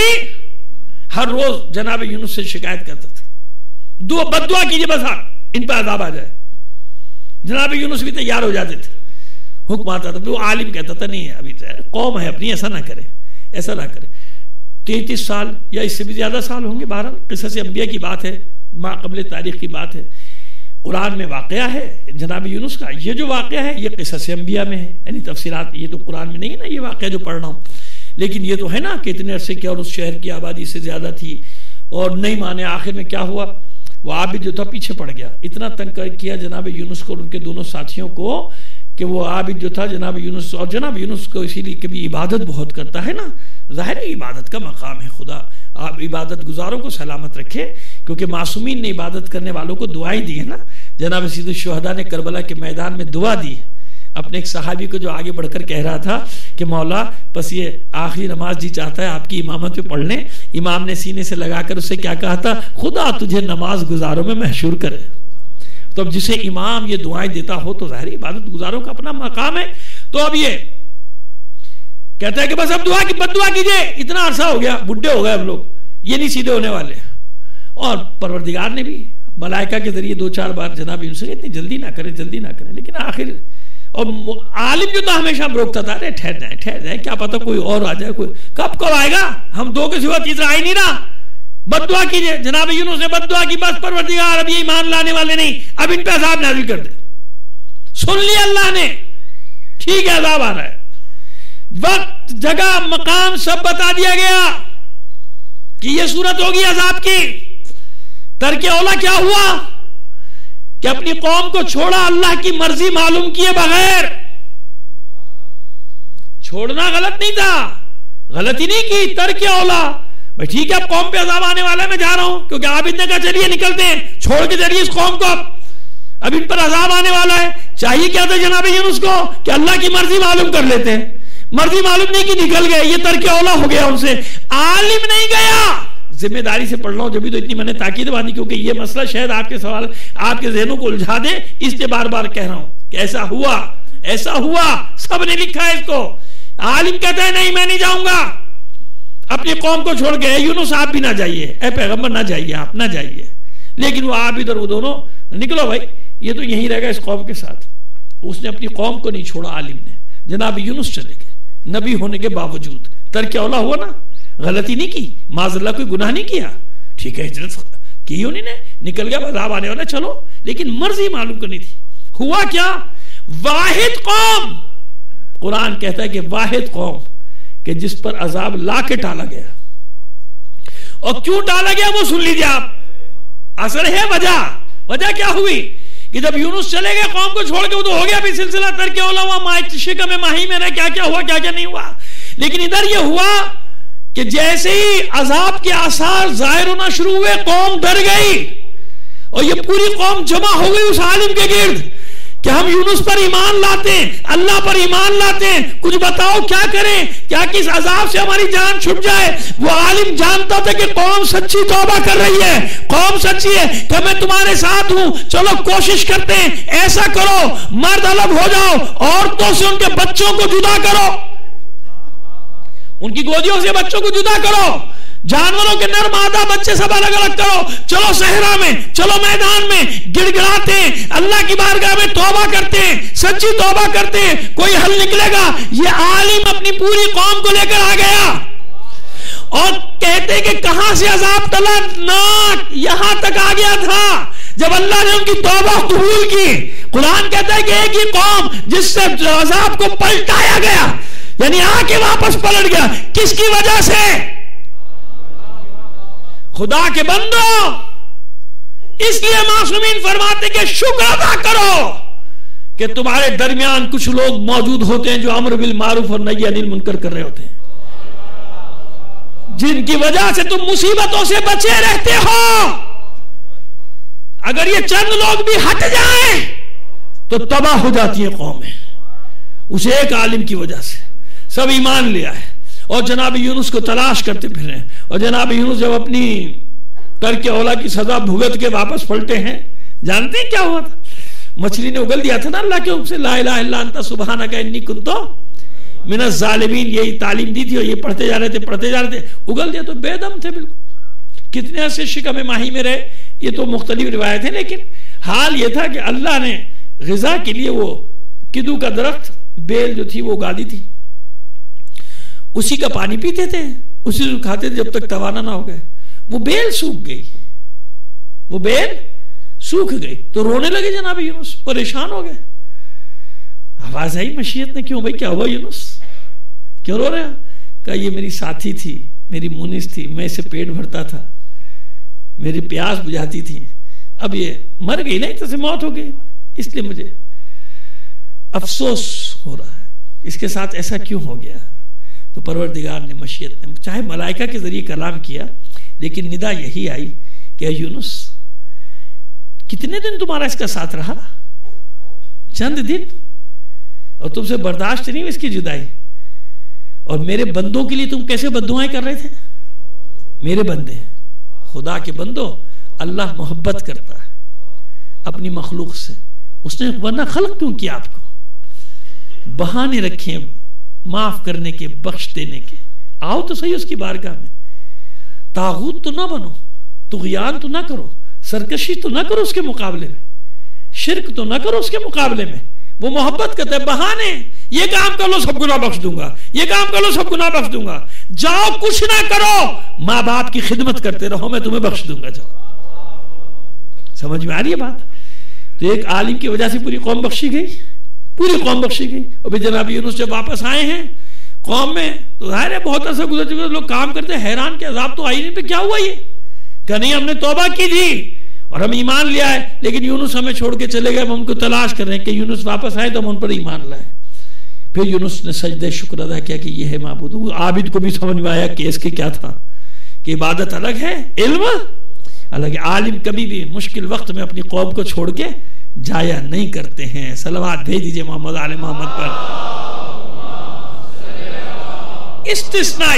हर रोज जनाब यूनुस से शिकायत करता था, दो बद्दुआ कीजिए बस हाँ इन पर अज़ाब आ जाए। जनाब यूनुस भी तैयार हो जाते थे, हुक्म आता था। वो आलिम कहता था नहीं अभी कौम है अपनी, ऐसा ना करे, ऐसा ना करे। तैतीस साल या इससे भी ज्यादा साल होंगे। बहरहाल क़िसस अंबिया की बात है, माक़बल तारीख की बात है, कुरान में वाक़या है जनाब यूनुस का। ये जो वाक़या है ये क़िसस अंबिया में है, यानी तफसीरात ये तो कुरान में नहीं है ना, ये वाक़या जो पढ़ रहा हूं। लेकिन ये तो है ना कि इतने अरसे की और उस शहर की आबादी से ज्यादा थी और नहीं माने। आखिर में क्या हुआ? वो आबिद जो था पीछे पड़ गया। इतना तंग किया जनाब यूनुस को और उनके दोनों साथियों को कि वो आबिद जो था जनाब यूनुस, और जनाब यूनुस को इसीलिए कभी इबादत बहुत करता है ना, जाहिर है इबादत का मकाम है। खुदा आप इबादत गुजारों को सलामत रखे, क्योंकि मासूमीन ने इबादत करने वालों को दुआएं दी है ना। जनाब सैयद शुहदा ने करबला के मैदान में दुआ दी अपने एक सहाबी को, जो आगे बढ़कर कह रहा था कि मौला बस ये आखिरी नमाज जी चाहता है आपकी इमामत पे पढ़ लें। इमाम ने सीने से लगाकर उससे क्या कहा था? खुदा तुझे नमाज गुजारों में महशूर करे। तो अब जिसे इमाम ये दुआएं देता हो तो जाहिर इबादत गुजारों का अपना मकाम है। तो अब ये कहता है कि बस अब दुआ की बद्दुआ कीजिए, इतना अरसा हो गया, बुढ़े हो गए हम लोग, ये नहीं सीधे होने वाले। और परवरदिगार ने भी मलाइका के जरिए दो चार बार जनाब यूनुस इतनी जल्दी ना करें, जल्दी ना करें। लेकिन आखिर और आलिम जो था हमेशा रोकता था, अरे ठहर जाए ठहर जाए, क्या पता कोई और आ जाए, कोई कब कब आएगा, हम दो के सिवा तीसरा आ ही नहीं रहा। बद्दुआ कीजिए। जनाब यूनुस ने बद्दुआ की, बस परवरदिगार अब ये ईमान लाने वाले नहीं, अब इन पे अज़ाब नाज़िल कर दे। सुन लिया अल्लाह ने, ठीक है अज़ाब आ रहा है। वक्त जगह मकाम सब बता दिया गया कि ये सूरत होगी अज़ाब की। तरके औला क्या हुआ कि अपनी कौम को छोड़ा अल्लाह की मर्जी मालूम किए बगैर। छोड़ना गलत नहीं था, गलती नहीं की, तरके औला भाई ठीक है अब कौम पे अज़ाब आने वाला है, मैं जा रहा हूं, क्योंकि आबिद ने कहा चलिए निकलते हैं, छोड़ के चलिए इस कौम को, अब अब इन पर अज़ाब आने वाला है। चाहिए क्या था जनाब यूनुस को कि अल्लाह की मर्जी मालूम कर लेते हैं। मर्जी मालूम नहीं कि निकल गए, ये तरके औला हो गया उनसे। आलिम नहीं गया, जिम्मेदारी से पढ़ रहा हूं, जब भी तो इतनी मैंने ताकीद बांधी, क्योंकि ये मसला शायद आपके सवाल आपके जहनों को उलझा दे, इसलिए बार बार कह रहा हूं कि ऐसा हुआ, ऐसा हुआ, सबने लिखा है इसको। आलिम कहता है नहीं मैं नहीं जाऊंगा अपनी कौम को छोड़ के। यूनुस आप भी ना जाइए, ए पैगंबर ना जाइए, आप ना जाइए। लेकिन वो आबिद और वो दोनों निकलो भाई, ये तो यहीं रहेगा इस कौम के साथ। उसने अपनी कौम को नहीं छोड़ा आलिम ने। जनाब यूनुस चले गए नबी होने के बावजूद। तरके औला हुआ ना, गलती नहीं की, माज़अल्लाह कोई गुनाह नहीं किया, ठीक है हिजरत कि उन्होंने निकल गया अजाब आने वाला, चलो, लेकिन मर्जी मालूम करनी थी। हुआ क्या? वाहिद कौम, कुरान कहता है कि वाहिद कौम कि जिस पर अजाब ला के टाला गया। और क्यों टाला गया वो सुन लीजिए आप। असर है वजह। वजह क्या हुई कि जब यूनुस चले गए कौम को छोड़ के, वो तो हो गया भी सिलसिला तरके औला हुआ, माशिका में माही में रहे, क्या क्या हुआ क्या क्या नहीं हुआ। लेकिन इधर ये हुआ कि जैसे ही अजाब के आसार जाहिर होना शुरू हुए, कौम डर गई और ये पूरी कौम जमा हो गई उस आलिम के गिर्द कि हम यूनुस पर ईमान लाते हैं, अल्लाह पर ईमान लाते हैं, कुछ बताओ क्या करें, क्या किस अजाब से हमारी जान छुट जाए। वो आलिम जानता था कि कौम सच्ची तौबा कर रही है, कौम सच्ची है कि मैं तुम्हारे साथ हूं, चलो कोशिश करते हैं, ऐसा करो मर्द अलग हो जाओ, औरतों से उनके बच्चों को जुदा करो, उनकी गोदियों से बच्चों को जुदा करो, जानवरों के नर मादा बच्चे सब अलग अलग करो, चलो सहरा में, चलो मैदान में गिड़गिड़ाते हैं, अल्लाह की बारगाह में तौबा करते हैं, सच्ची तौबा करते हैं, कोई हल निकलेगा। ये आलिम अपनी पूरी कौम को लेकर आ गया और कहते कि कहां से अजाब टला, नाक यहां तक आ गया था जब अल्लाह ने उनकी तौबा कबूल की। कुरान कहता है कि एक ही कौम जिससे अजाब को पलटाया गया, यानी आके वापस पलट गया, किसकी वजह से? खुदा के बंदो, इसलिए मासूमीन फरमाते कि शुक्र अदा करो कि तुम्हारे दरमियान कुछ लोग मौजूद होते हैं जो अम्र बिल मारूफ और नही अनिल मुनकर कर रहे होते हैं, जिनकी वजह से तुम मुसीबतों से बचे रहते हो। अगर ये चंद लोग भी हट जाएं तो तबाह हो जाती है कौमें, उस एक आलिम की वजह से सब ईमान ले आए और जनाब यूनुस को तलाश करते फिर रहे। और जनाब यूनुस जब अपनी तरके औला की सजा भुगत के वापस पलटे हैं, जानते हैं क्या हुआ था? मछली ने उगल दिया था ना अल्लाह के हुक्म से, ला इलाहा इल्ला अंता सुब्हानका इन्नी कुन्तु मिनज़ ज़ालिमीन, यही तालीम दी थी और ये पढ़ते जा रहे थे पढ़ते जा रहे थे, उगल दिया तो बेदम थे बिल्कुल। कितने अरसे शिका में माही में रहे ये तो मुख्तलिफ रिवायत है, लेकिन हाल ये था कि अल्लाह ने ग़िज़ा के लिए वो किदू का दरख्त बेल जो थी वो उगा दी थी, उसी का पानी पीते थे, उसी को खाते थे जब तक तवाना ना हो गए। वो बेल सूख गई, वो बेल सूख गई तो रोने लगे जनाब यूनुस, परेशान हो गए। आवाज आई मशीयत ने, क्यों भाई क्या हुआ यूनुस, क्यों रो रहे हो? कहा ये मेरी साथी थी, मेरी मुनिस थी, मैं इसे पेट भरता था, मेरी प्यास बुझाती थी, अब ये मर गई ना, तो से मौत हो गई, इसलिए मुझे अफसोस हो रहा है, इसके साथ ऐसा क्यों हो गया। तो परवरदिगार ने मशीयत ने चाहे मलाइका के जरिए कलाम किया, लेकिन निदा यही आई कि यूनुस कितने दिन तुम्हारा इसका साथ रहा? चंद दिन, और तुमसे बर्दाश्त नहीं इसकी जुदाई, और मेरे बंदों के लिए तुम कैसे बद्दुआएं कर रहे थे। मेरे बंदे, खुदा के बंदो, अल्लाह मोहब्बत करता है अपनी मखलूक से, उसने वरना खल्क क्यों किया आपको? बहाने रखे माफ करने के, बख्श देने के, आओ तो सही उसकी बारगाह में। तागूत तो ना बनो, तुग़यान तो ना करो, सरकशी तो ना करो उसके मुकाबले में, शिरक तो ना करो उसके मुकाबले में। वो मोहब्बत करता है, बहाने, ये काम कर लो सब गुनाह बख्श दूंगा, ये काम कर लो सब गुनाह बख्श दूंगा, जाओ कुछ ना करो, माँ बाप की खिदमत करते रहो, मैं तुम्हें बख्श दूंगा, जाओ। समझ में आ रही है बात? तो एक आलिम की वजह से पूरी कौम बख्शी गई, पूरी कौम बख्शी गई। अभी जनाब यूनुस जब वापस आए हैं कौम में, तो जाहिर है बहुत ऐसा गुजर चुका, लोग काम करते हैरान के अजाब तो आई नहीं, पे क्या हुआ ये? क्या नहीं, हमने तौबा की थी और हम ईमान ले आए, लेकिन यूनुस हमें छोड़ के चले गए, हम उनको तलाश कर रहे हैं कि यूनुस वापस आए तो हम उन पर ईमान लाए। फिर यूनुस ने सजदे शुक्र अदा किया कि ये है माबूद। आबिद को भी समझ में आया केस के क्या था कि इबादत अलग है, इल्म अलग है। आलिम कभी भी मुश्किल वक्त में अपनी कौम को छोड़ के जाया नहीं करते हैं। सलवात भेज दीजिए मोहम्मद आले मोहम्मद पर। इस्तिस्नाई,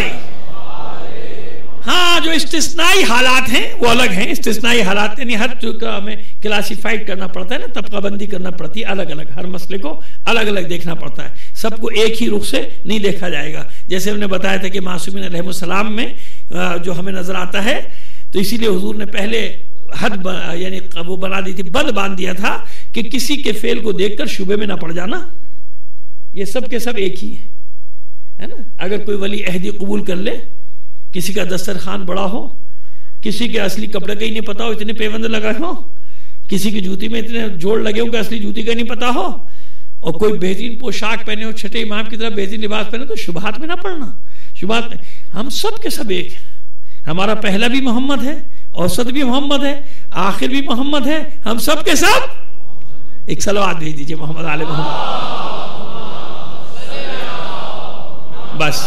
हाँ जो इस्तिस्नाई हालात हैं वो अलग हैं। इस्तिस्नाई हालात यानी हर चीज का हमें क्लासिफाइड करना पड़ता है ना, तबकाबंदी करना पड़ती है, अलग अलग हर मसले को अलग अलग देखना पड़ता है, सबको एक ही रुख से नहीं देखा जाएगा। जैसे हमने बताया था कि मासूमीन अलैहिस्सलाम में जो हमें नजर आता है, तो इसीलिए हुजूर ने पहले हद यानी वो बना दी थी, बंद बांध दिया था कि किसी के फेल को देखकर शुबे में ना पड़ जाना, ये सब के सब एक ही है, है ना। अगर कोई वली अहदी कबूल कर ले, किसी का दस्तरखान बड़ा हो, किसी के असली कपड़े का ही नहीं पता हो, इतने पेबंद लगाए हो, किसी की जूती में इतने जोड़ लगे हो कि असली जूती का नहीं पता हो, और कोई बेहतरीन पोशाक पहने हो, छठे इमाम की तरह बेहतरीन लिबास पहने, तो शुबहात में ना पड़ना। शुबहात में हम सब के सब एक हैं। हमारा पहला भी मोहम्मद है, औसत भी मोहम्मद है, आखिर भी मोहम्मद है, हम सब के सब। एक सलवात भेज दीजिए मोहम्मद आले मोहम्मद। बस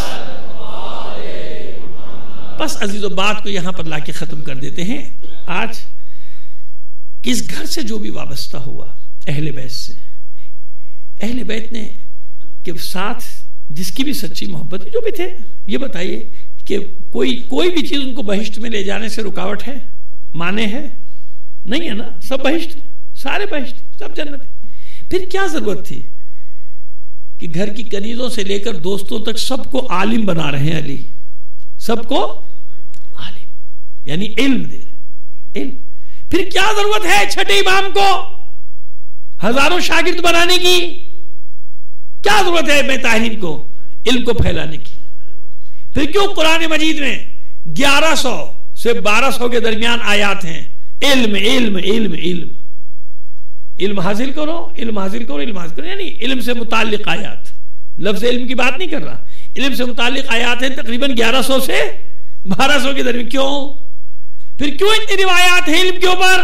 बस अजीजो, बात को यहां पर लाके खत्म कर देते हैं। आज किस घर से जो भी वाबस्ता हुआ अहले बैत से, अहले बैत ने के साथ जिसकी भी सच्ची मोहब्बत, जो भी थे, ये बताइए कि कोई कोई भी चीज उनको बहिश्त में ले जाने से रुकावट है, माने है? नहीं है ना, सब बहिश्त, सारे बहिश्त, सब जन्नती। फिर क्या जरूरत थी कि घर की कनीजों से लेकर दोस्तों तक सबको आलिम बना रहे हैं अली, सबको आलिम, यानी इल्म दे रहे, इल्म। फिर क्या जरूरत है छठे इमाम को हजारों शागिर्द बनाने की? क्या जरूरत है मैं ताहीन को इल्म को फैलाने की? फिर क्यों कुरान मजीद में ग्यारह सौ से बारह सौ के दरमियान आयात हैं, इल्म इल्म इल्म इल्म इल्म हासिल करो, इल्म हासिल करो, इल्म हासिल करो, यानी इल्म से मुताल्लिक आयात। लफ्ज इल्म की बात नहीं कर रहा, इल्म से मुताल्लिक आयात हैं तकरीबन ग्यारह सौ से बारह सौ के दरमियान। क्यों? फिर क्यों इतनी रिवायात हैं इल्म के ऊपर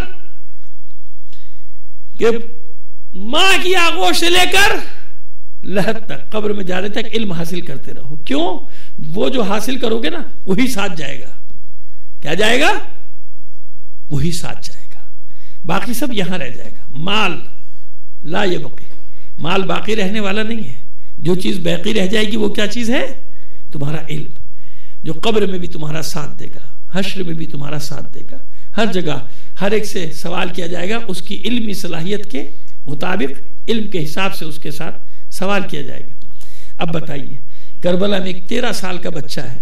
कि मां की आगोश से लेकर लहद तक, कब्र में जाने तक इल्म हासिल करते रहो। क्यों? वो जो हासिल करोगे ना वही साथ जाएगा। क्या जाएगा? वही साथ जाएगा, बाकी सब यहां रह जाएगा। माल ला ये बकी, माल बाकी रहने वाला नहीं है। जो चीज बाकी रह जाएगी वो क्या चीज है? तुम्हारा इल्म, जो कब्र में भी तुम्हारा साथ देगा, हश्र में भी तुम्हारा साथ देगा। हर जगह हर एक से सवाल किया जाएगा, उसकी इल्मी सलाहियत के मुताबिक, इल्म के हिसाब से उसके साथ सवाल किया जाएगा। अब बताइए, करबला में एक तेरह साल का बच्चा है,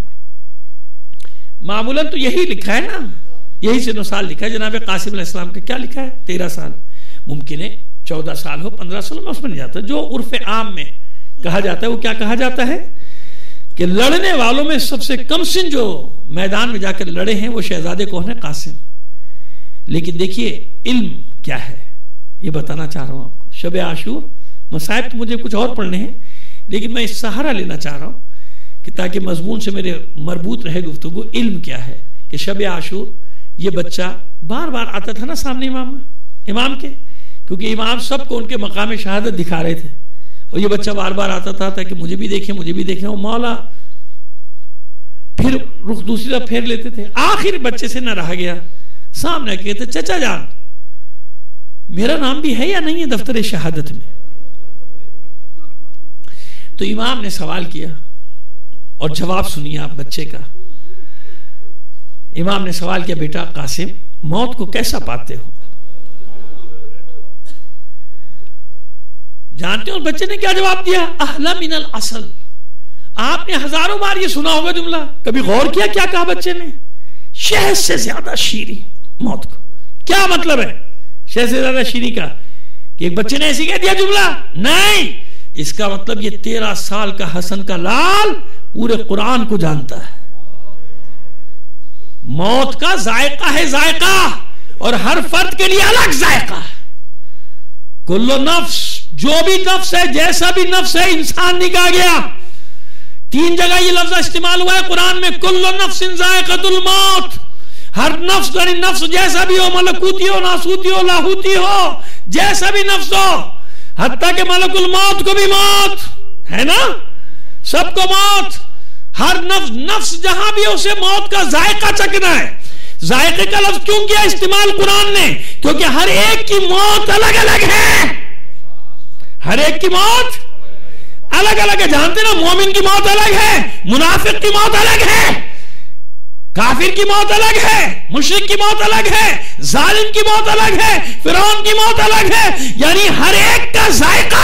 मामूलन तो यही लिखा है ना, यही से साल लिखा है। जनाब कासिम अलैहिस्सलाम का क्या लिखा है? तेरह साल। मुमकिन है चौदह साल हो, पंद्रह साल में, उसमें नहीं जाता। जो उर्फ आम में कहा जाता है वो क्या कहा जाता है कि लड़ने वालों में सबसे कम सिन जो मैदान में जाकर लड़े हैं वो शहजादे कौन है? कासिम। लेकिन देखिए इल्म क्या है ये बताना चाह रहा हूं आपको। शब आशूर, मसाइब तो मुझे कुछ और पढ़ने हैं, लेकिन मैं इस सहारा लेना चाह रहा हूं कि ताकि मजमून से मेरे मरबूत रहे गुफ्तगू। इल्म क्या है कि शब आशूर ये बच्चा बार बार आता था ना सामने इमाम इमाम के, क्योंकि इमाम सबको उनके मकाम शहादत दिखा रहे थे, और ये बच्चा बार बार आता था ताकि मुझे भी देखें, मुझे भी देखें। और मौला फिर रुख दूसरी तरफ फेर लेते थे। आखिर बच्चे से न रहा गया, सामने कहते चचा जान मेरा नाम भी है या नहीं है दफ्तर शहादत में? तो इमाम ने सवाल किया, और जवाब सुनिए आप बच्चे का। इमाम ने सवाल किया, बेटा कासिम मौत को कैसा पाते हो? जानते हो बच्चे ने क्या जवाब दिया? अहला मिनल असल। आपने हजारों बार ये सुना होगा जुमला, कभी गौर किया क्या कहा बच्चे ने? शहद से ज्यादा शीरी मौत को। क्या मतलब है शहद से ज्यादा शीरी का? कि एक बच्चे ने ऐसी कह दिया जुमला? नहीं, इसका मतलब ये तेरह साल का हसन का लाल पूरे कुरान को जानता है। मौत का जायका है, जायका, और हर फर्द के लिए अलग जायका है। कुल्लो नफ्स, जो भी नफ्स है, जैसा भी नफ्स है, इंसान निकाह गया। तीन जगह ये लफ्ज इस्तेमाल हुआ है कुरान में, कुल्लो नफ्सिन जायकातुल मौत। हर नफ्स, यानी नफ्स जैसा भी हो, मलकूती हो, नासूती हो, लाहूती हो, जैसा भी नफ्स हो, हत्ता के मलकुल मौत को भी मौत है ना, सबको मौत। हर नफ्स नफ्स जहां भी है उसे मौत का जायका चखना है। जायके का लफ्ज क्यों किया इस्तेमाल कुरान ने? क्योंकि हर एक की मौत अलग अलग है, हर एक की मौत अलग अलग है। जानते ना, मोमिन की मौत अलग है, मुनाफिक की मौत अलग है, काफिर की मौत अलग है, मुशरिक की मौत अलग है, जालिम की मौत अलग है, फिरौन की मौत अलग है। यानी हर एक का जायका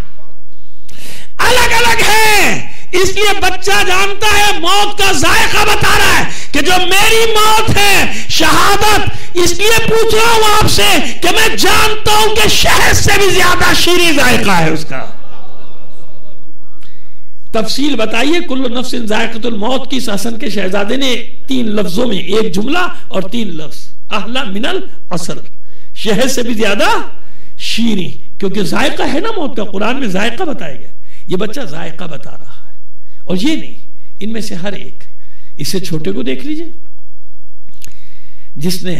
अलग अलग है। इसलिए बच्चा जानता है, मौत का जायका बता रहा है कि जो मेरी मौत है शहादत, इसलिए पूछ रहा हूं आपसे कि मैं जानता हूं कि शहद से भी ज्यादा शीरी जायका है उसका। तफसील बताइए। कुल्लु नफ्सिन जायक़तुल मौत की हसन के शहजादे ने तीन लफ्जों में, एक जुमला और तीन लफ्ज, अहला मिनल असल, शहद से भी ज्यादा शीरी, क्योंकि जायका है ना मौत का, कुरान में जायका बताया गया। ये बच्चा जायका बता रहा है, और ये नहीं, इनमें से हर एक। इससे छोटे को देख लीजिए, जिसने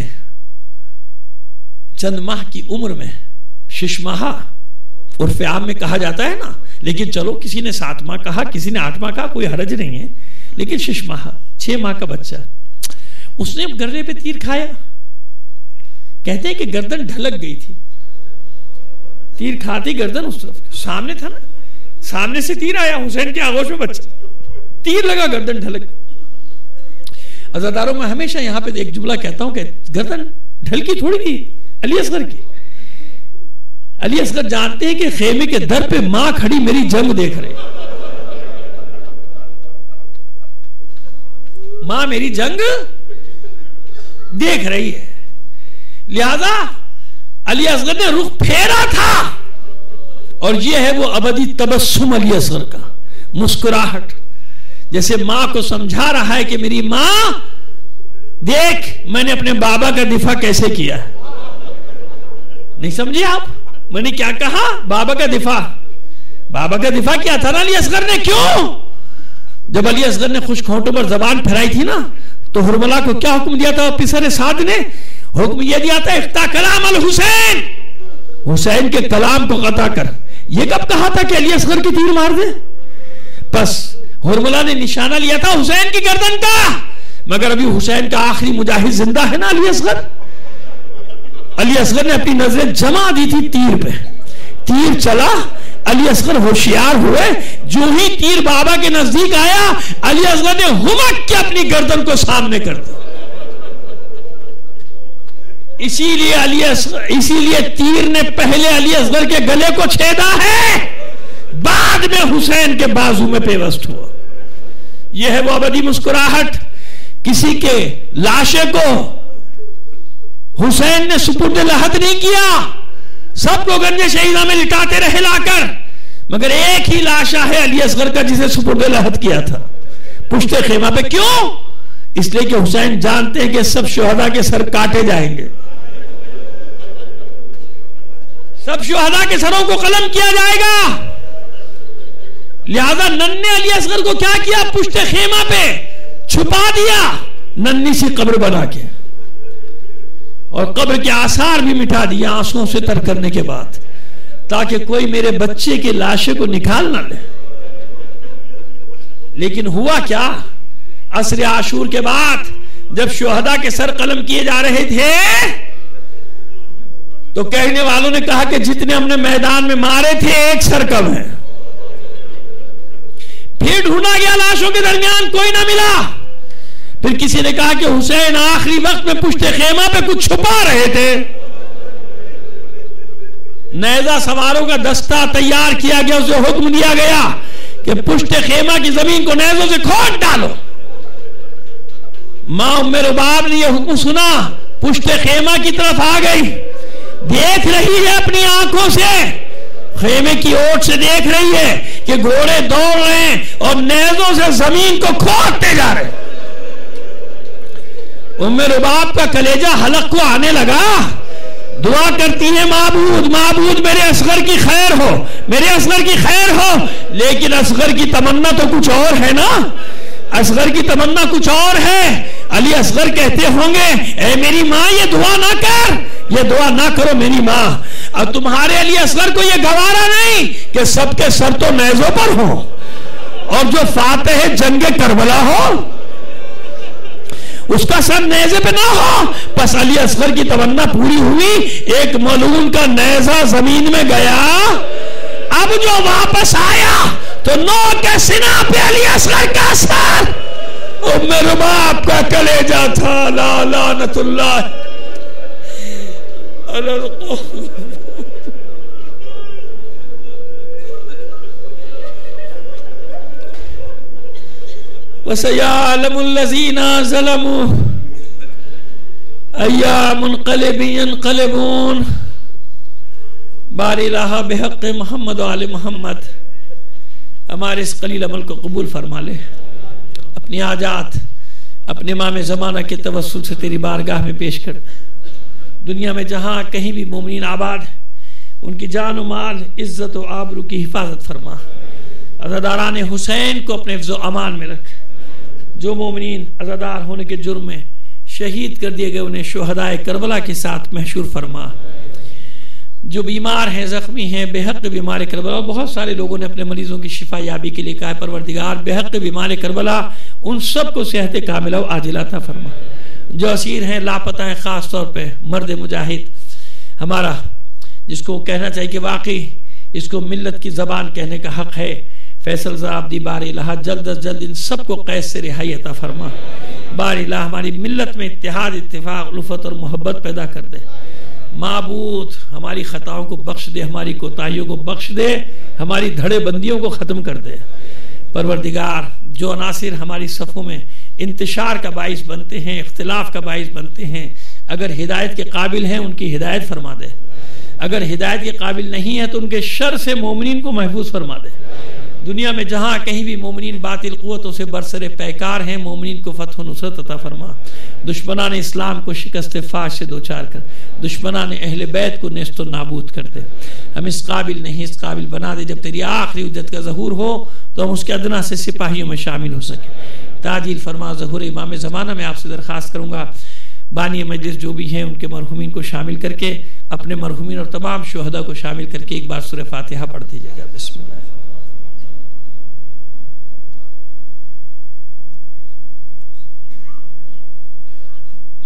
चंद माह की उम्र में, शिशमाहा उर्फ आम में कहा जाता है ना, लेकिन चलो किसी ने सात माह कहा, किसी ने आठ माह कहा, कोई हरज नहीं है, लेकिन शिशमाहा छह माह का बच्चा, उसने गर्रे पे तीर खाया। कहते हैं कि गर्दन ढलक गई थी, तीर खाती गर्दन उस तरफ, सामने था ना, सामने से तीर आया, हुसैन के आगोश में बच्चा, तीर लगा, गर्दन ढलक। अज़ादारों में हमेशा यहां पे एक जुमला कहता हूं कि गर्दन ढलकी थोड़ी थी अली असगर की। अली असगर जानते हैं कि खेमे के दर पे मां खड़ी मेरी जंग देख रही, मां मेरी जंग देख रही है, लिहाजा अली असगर ने रुख फेरा था। और यह है वो अबदी तबस्सुम अली असगर का, मुस्कुराहट, जैसे मां को समझा रहा है कि मेरी मां देख मैंने अपने बाबा का दिफा कैसे किया। नहीं समझे आप, मैंने क्या कहा? बाबा का दिफा, बाबा का दिफा किया था ना अली असगर ने। क्यों? जब अली असगर ने खुश होंठों पर जबान फैलाई थी ना, तो हुरमला को क्या हुक्म दिया था? पिसर साद ने हुक्म यह दिया था, इख्ता कलाम अल हुसैन, हुसैन के कलाम को कता कर। यह कब कहा था कि अली असगर की तीर मार दे? बस हुरमला ने निशाना लिया था हुसैन की गर्दन का, मगर अभी हुसैन का आखिरी मुजाहिद जिंदा है ना अली असगर। अली असगर ने अपनी नजरें जमा दी थी तीर पे, तीर चला, अली असगर होशियार हुए, जो ही तीर बाबा के नजदीक आया, अली असगर ने हुमक के अपनी गर्दन को सामने कर दिया। इसीलिए अली असगर, इसीलिए तीर ने पहले अली असगर के गले को छेदा है, बाद में हुसैन के बाजू में पेवस्त हुआ। यह है वो अबदी मुस्कुराहट। किसी के लाशे को हुसैन ने सुपुर्द लहद नहीं किया, सबको गंजे शहीदा में लिटाते रहे लाकर, मगर एक ही लाशा है अली असगर का जिसे सुपुर्द लहद किया था पुश्ते खेमा पे। क्यों? इसलिए कि हुसैन जानते हैं कि सब शुहदा के सर काटे जाएंगे, सब शुहदा के सरों को कलम किया जाएगा। लिहाजा नन्हे अली असगर को क्या किया? पुश्ते खेमा पे छुपा दिया, नन्ही सी कब्र बना के, और कब्र के आसार भी मिटा दिया आंसुओं से तर करने के बाद, ताकि कोई मेरे बच्चे की लाशे को निकाल ना ले। लेकिन हुआ क्या? असर आशूर के बाद जब शुहदा के सर कलम किए जा रहे थे, तो कहने वालों ने कहा कि जितने हमने मैदान में मारे थे एक सर कम है। फिर ढूंढा गया लाशों के दरमियान, कोई ना मिला। फिर किसी ने कहा कि हुसैन आखिरी वक्त में पुश्ते खेमा पे कुछ छुपा रहे थे। नैजा सवारों का दस्ता तैयार किया गया, उसे हुक्म दिया गया कि पुश्ते खेमा की जमीन को नेजों से खोद डालो। मां उम्मे रुबाब ने यह हुक्म सुना, पुश्ते खेमा की तरफ आ गई, देख रही है अपनी आंखों से, खेमे की ओट से देख रही है कि घोड़े दौड़ रहे हैं और नेजों से जमीन को खोदते जा रहे हैं। उम्मे रुबाब का कलेजा हलक को आने लगा, दुआ करती है माबूद माबूद मेरे असगर की खैर हो, मेरे असगर की खैर हो। लेकिन असगर की तमन्ना तो कुछ और है ना, असगर की तमन्ना कुछ और है। अली असगर कहते होंगे, ए मेरी माँ ये दुआ ना कर, ये दुआ ना करो मेरी माँ। अब तुम्हारे अली असगर को ये गवारा नहीं कि सबके सर तो नेज़ों पर हो और जो फातेह जंगे करबला हो उसका सर नेज़े पे ना हो। बस अली असगर की तमन्ना पूरी हुई, एक मलून का नेज़ा जमीन में गया। अब जो वापस आया तो नौ के सिना पे अली असगर का सर, उम्मे रुबाब का कलेजा था। ला लानतुल्लाह अलल कौम। वसयअलमुल्लज़ीना ज़लमू अय्या मुनक़लिबिन यनक़लिबून। बारिलाहा बिहक़्क़ि मुहम्मद व आले मुहम्मद। हमारे इस कलील अमल को कबूल फरमा ले। अपनी आजात अपने इमाम ज़माना के तवस्सुल से तेरी बारगाह में पेश कर। दुनिया में जहाँ कहीं भी मोमिनीन आबाद, उनकी जान और माल, इज्जत और आबरू की हिफाजत फरमा। अज़ादारान हुसैन को अपने हिफ्ज़ व अमान में रख। जो मोमिनीन अज़ादार होने के जुर्म में शहीद कर दिए गए, उन्हें शुहदाए करबला के साथ महशूर फरमा। जो बीमार हैं, जख्मी हैं, बेहक बीमार करबला, बहुत सारे लोगों ने अपने मरीजों की शिफा याबी के लिए कहा है, परवरदिगार बेहक बीमार करबला उन सबको सेहत कामिला व आजिला अता फरमा। जो असीर हैं, लापता हैं, खास तौर पे मर्द मुजाहिद हमारा, जिसको कहना चाहिए कि वाकई इसको मिल्लत की जबान कहने का हक है, फैसल ज़ाब्दी बारी लहा, जल्द अज जल्द इन सबको कैद से रिहाई अता फरमा। बारी ला हमारी मिल्लत में इत्तेहाद, इत्तिफाक, उल्फत और मोहब्बत पैदा कर दे। माबूद हमारी खताओं को बख्श दे, हमारी कोताहियों को बख्श दे, हमारी धड़े बंदियों को खत्म कर दे। परवरदिगार जो अनासिर हमारी सफ़ों में इंतशार का बाइस बनते हैं, इख्तिलाफ का बाइस बनते हैं, अगर हिदायत के काबिल हैं उनकी हिदायत फरमा दे। अगर हिदायत के काबिल नहीं है तो उनके शर से मोमिनीन को महफूज फरमा दे। दुनिया में जहाँ कहीं भी मोमिनीन बातिल कुव्वतों से बरसरे पैकार हैं, मोमिनीन को फतह नुसरत अता फरमा। दुश्मनान इस्लाम को शिकस्त फाश से दो चार कर, दुश्मनान अहले बैत को नेस्त नाबूद कर दे। हम इस काबिल नहीं, इस काबिल बना दे जब तेरी आखिरी उज्जत का ज़हूर हो तो हम उसके अदना से सिपाहियों में शामिल हो सके। ताजील फरमा ज़हूर इमाम ज़माना में आपसे दरख्वास्त करूँगा, बानी मजलिस जो भी हैं उनके मरहुमीन को शामिल करके, अपने मरहुमीन और तमाम शुहदा को शामिल करके एक बार सूरह फातिहा पढ़ दीजिएगा। बिस्मिल्लाह।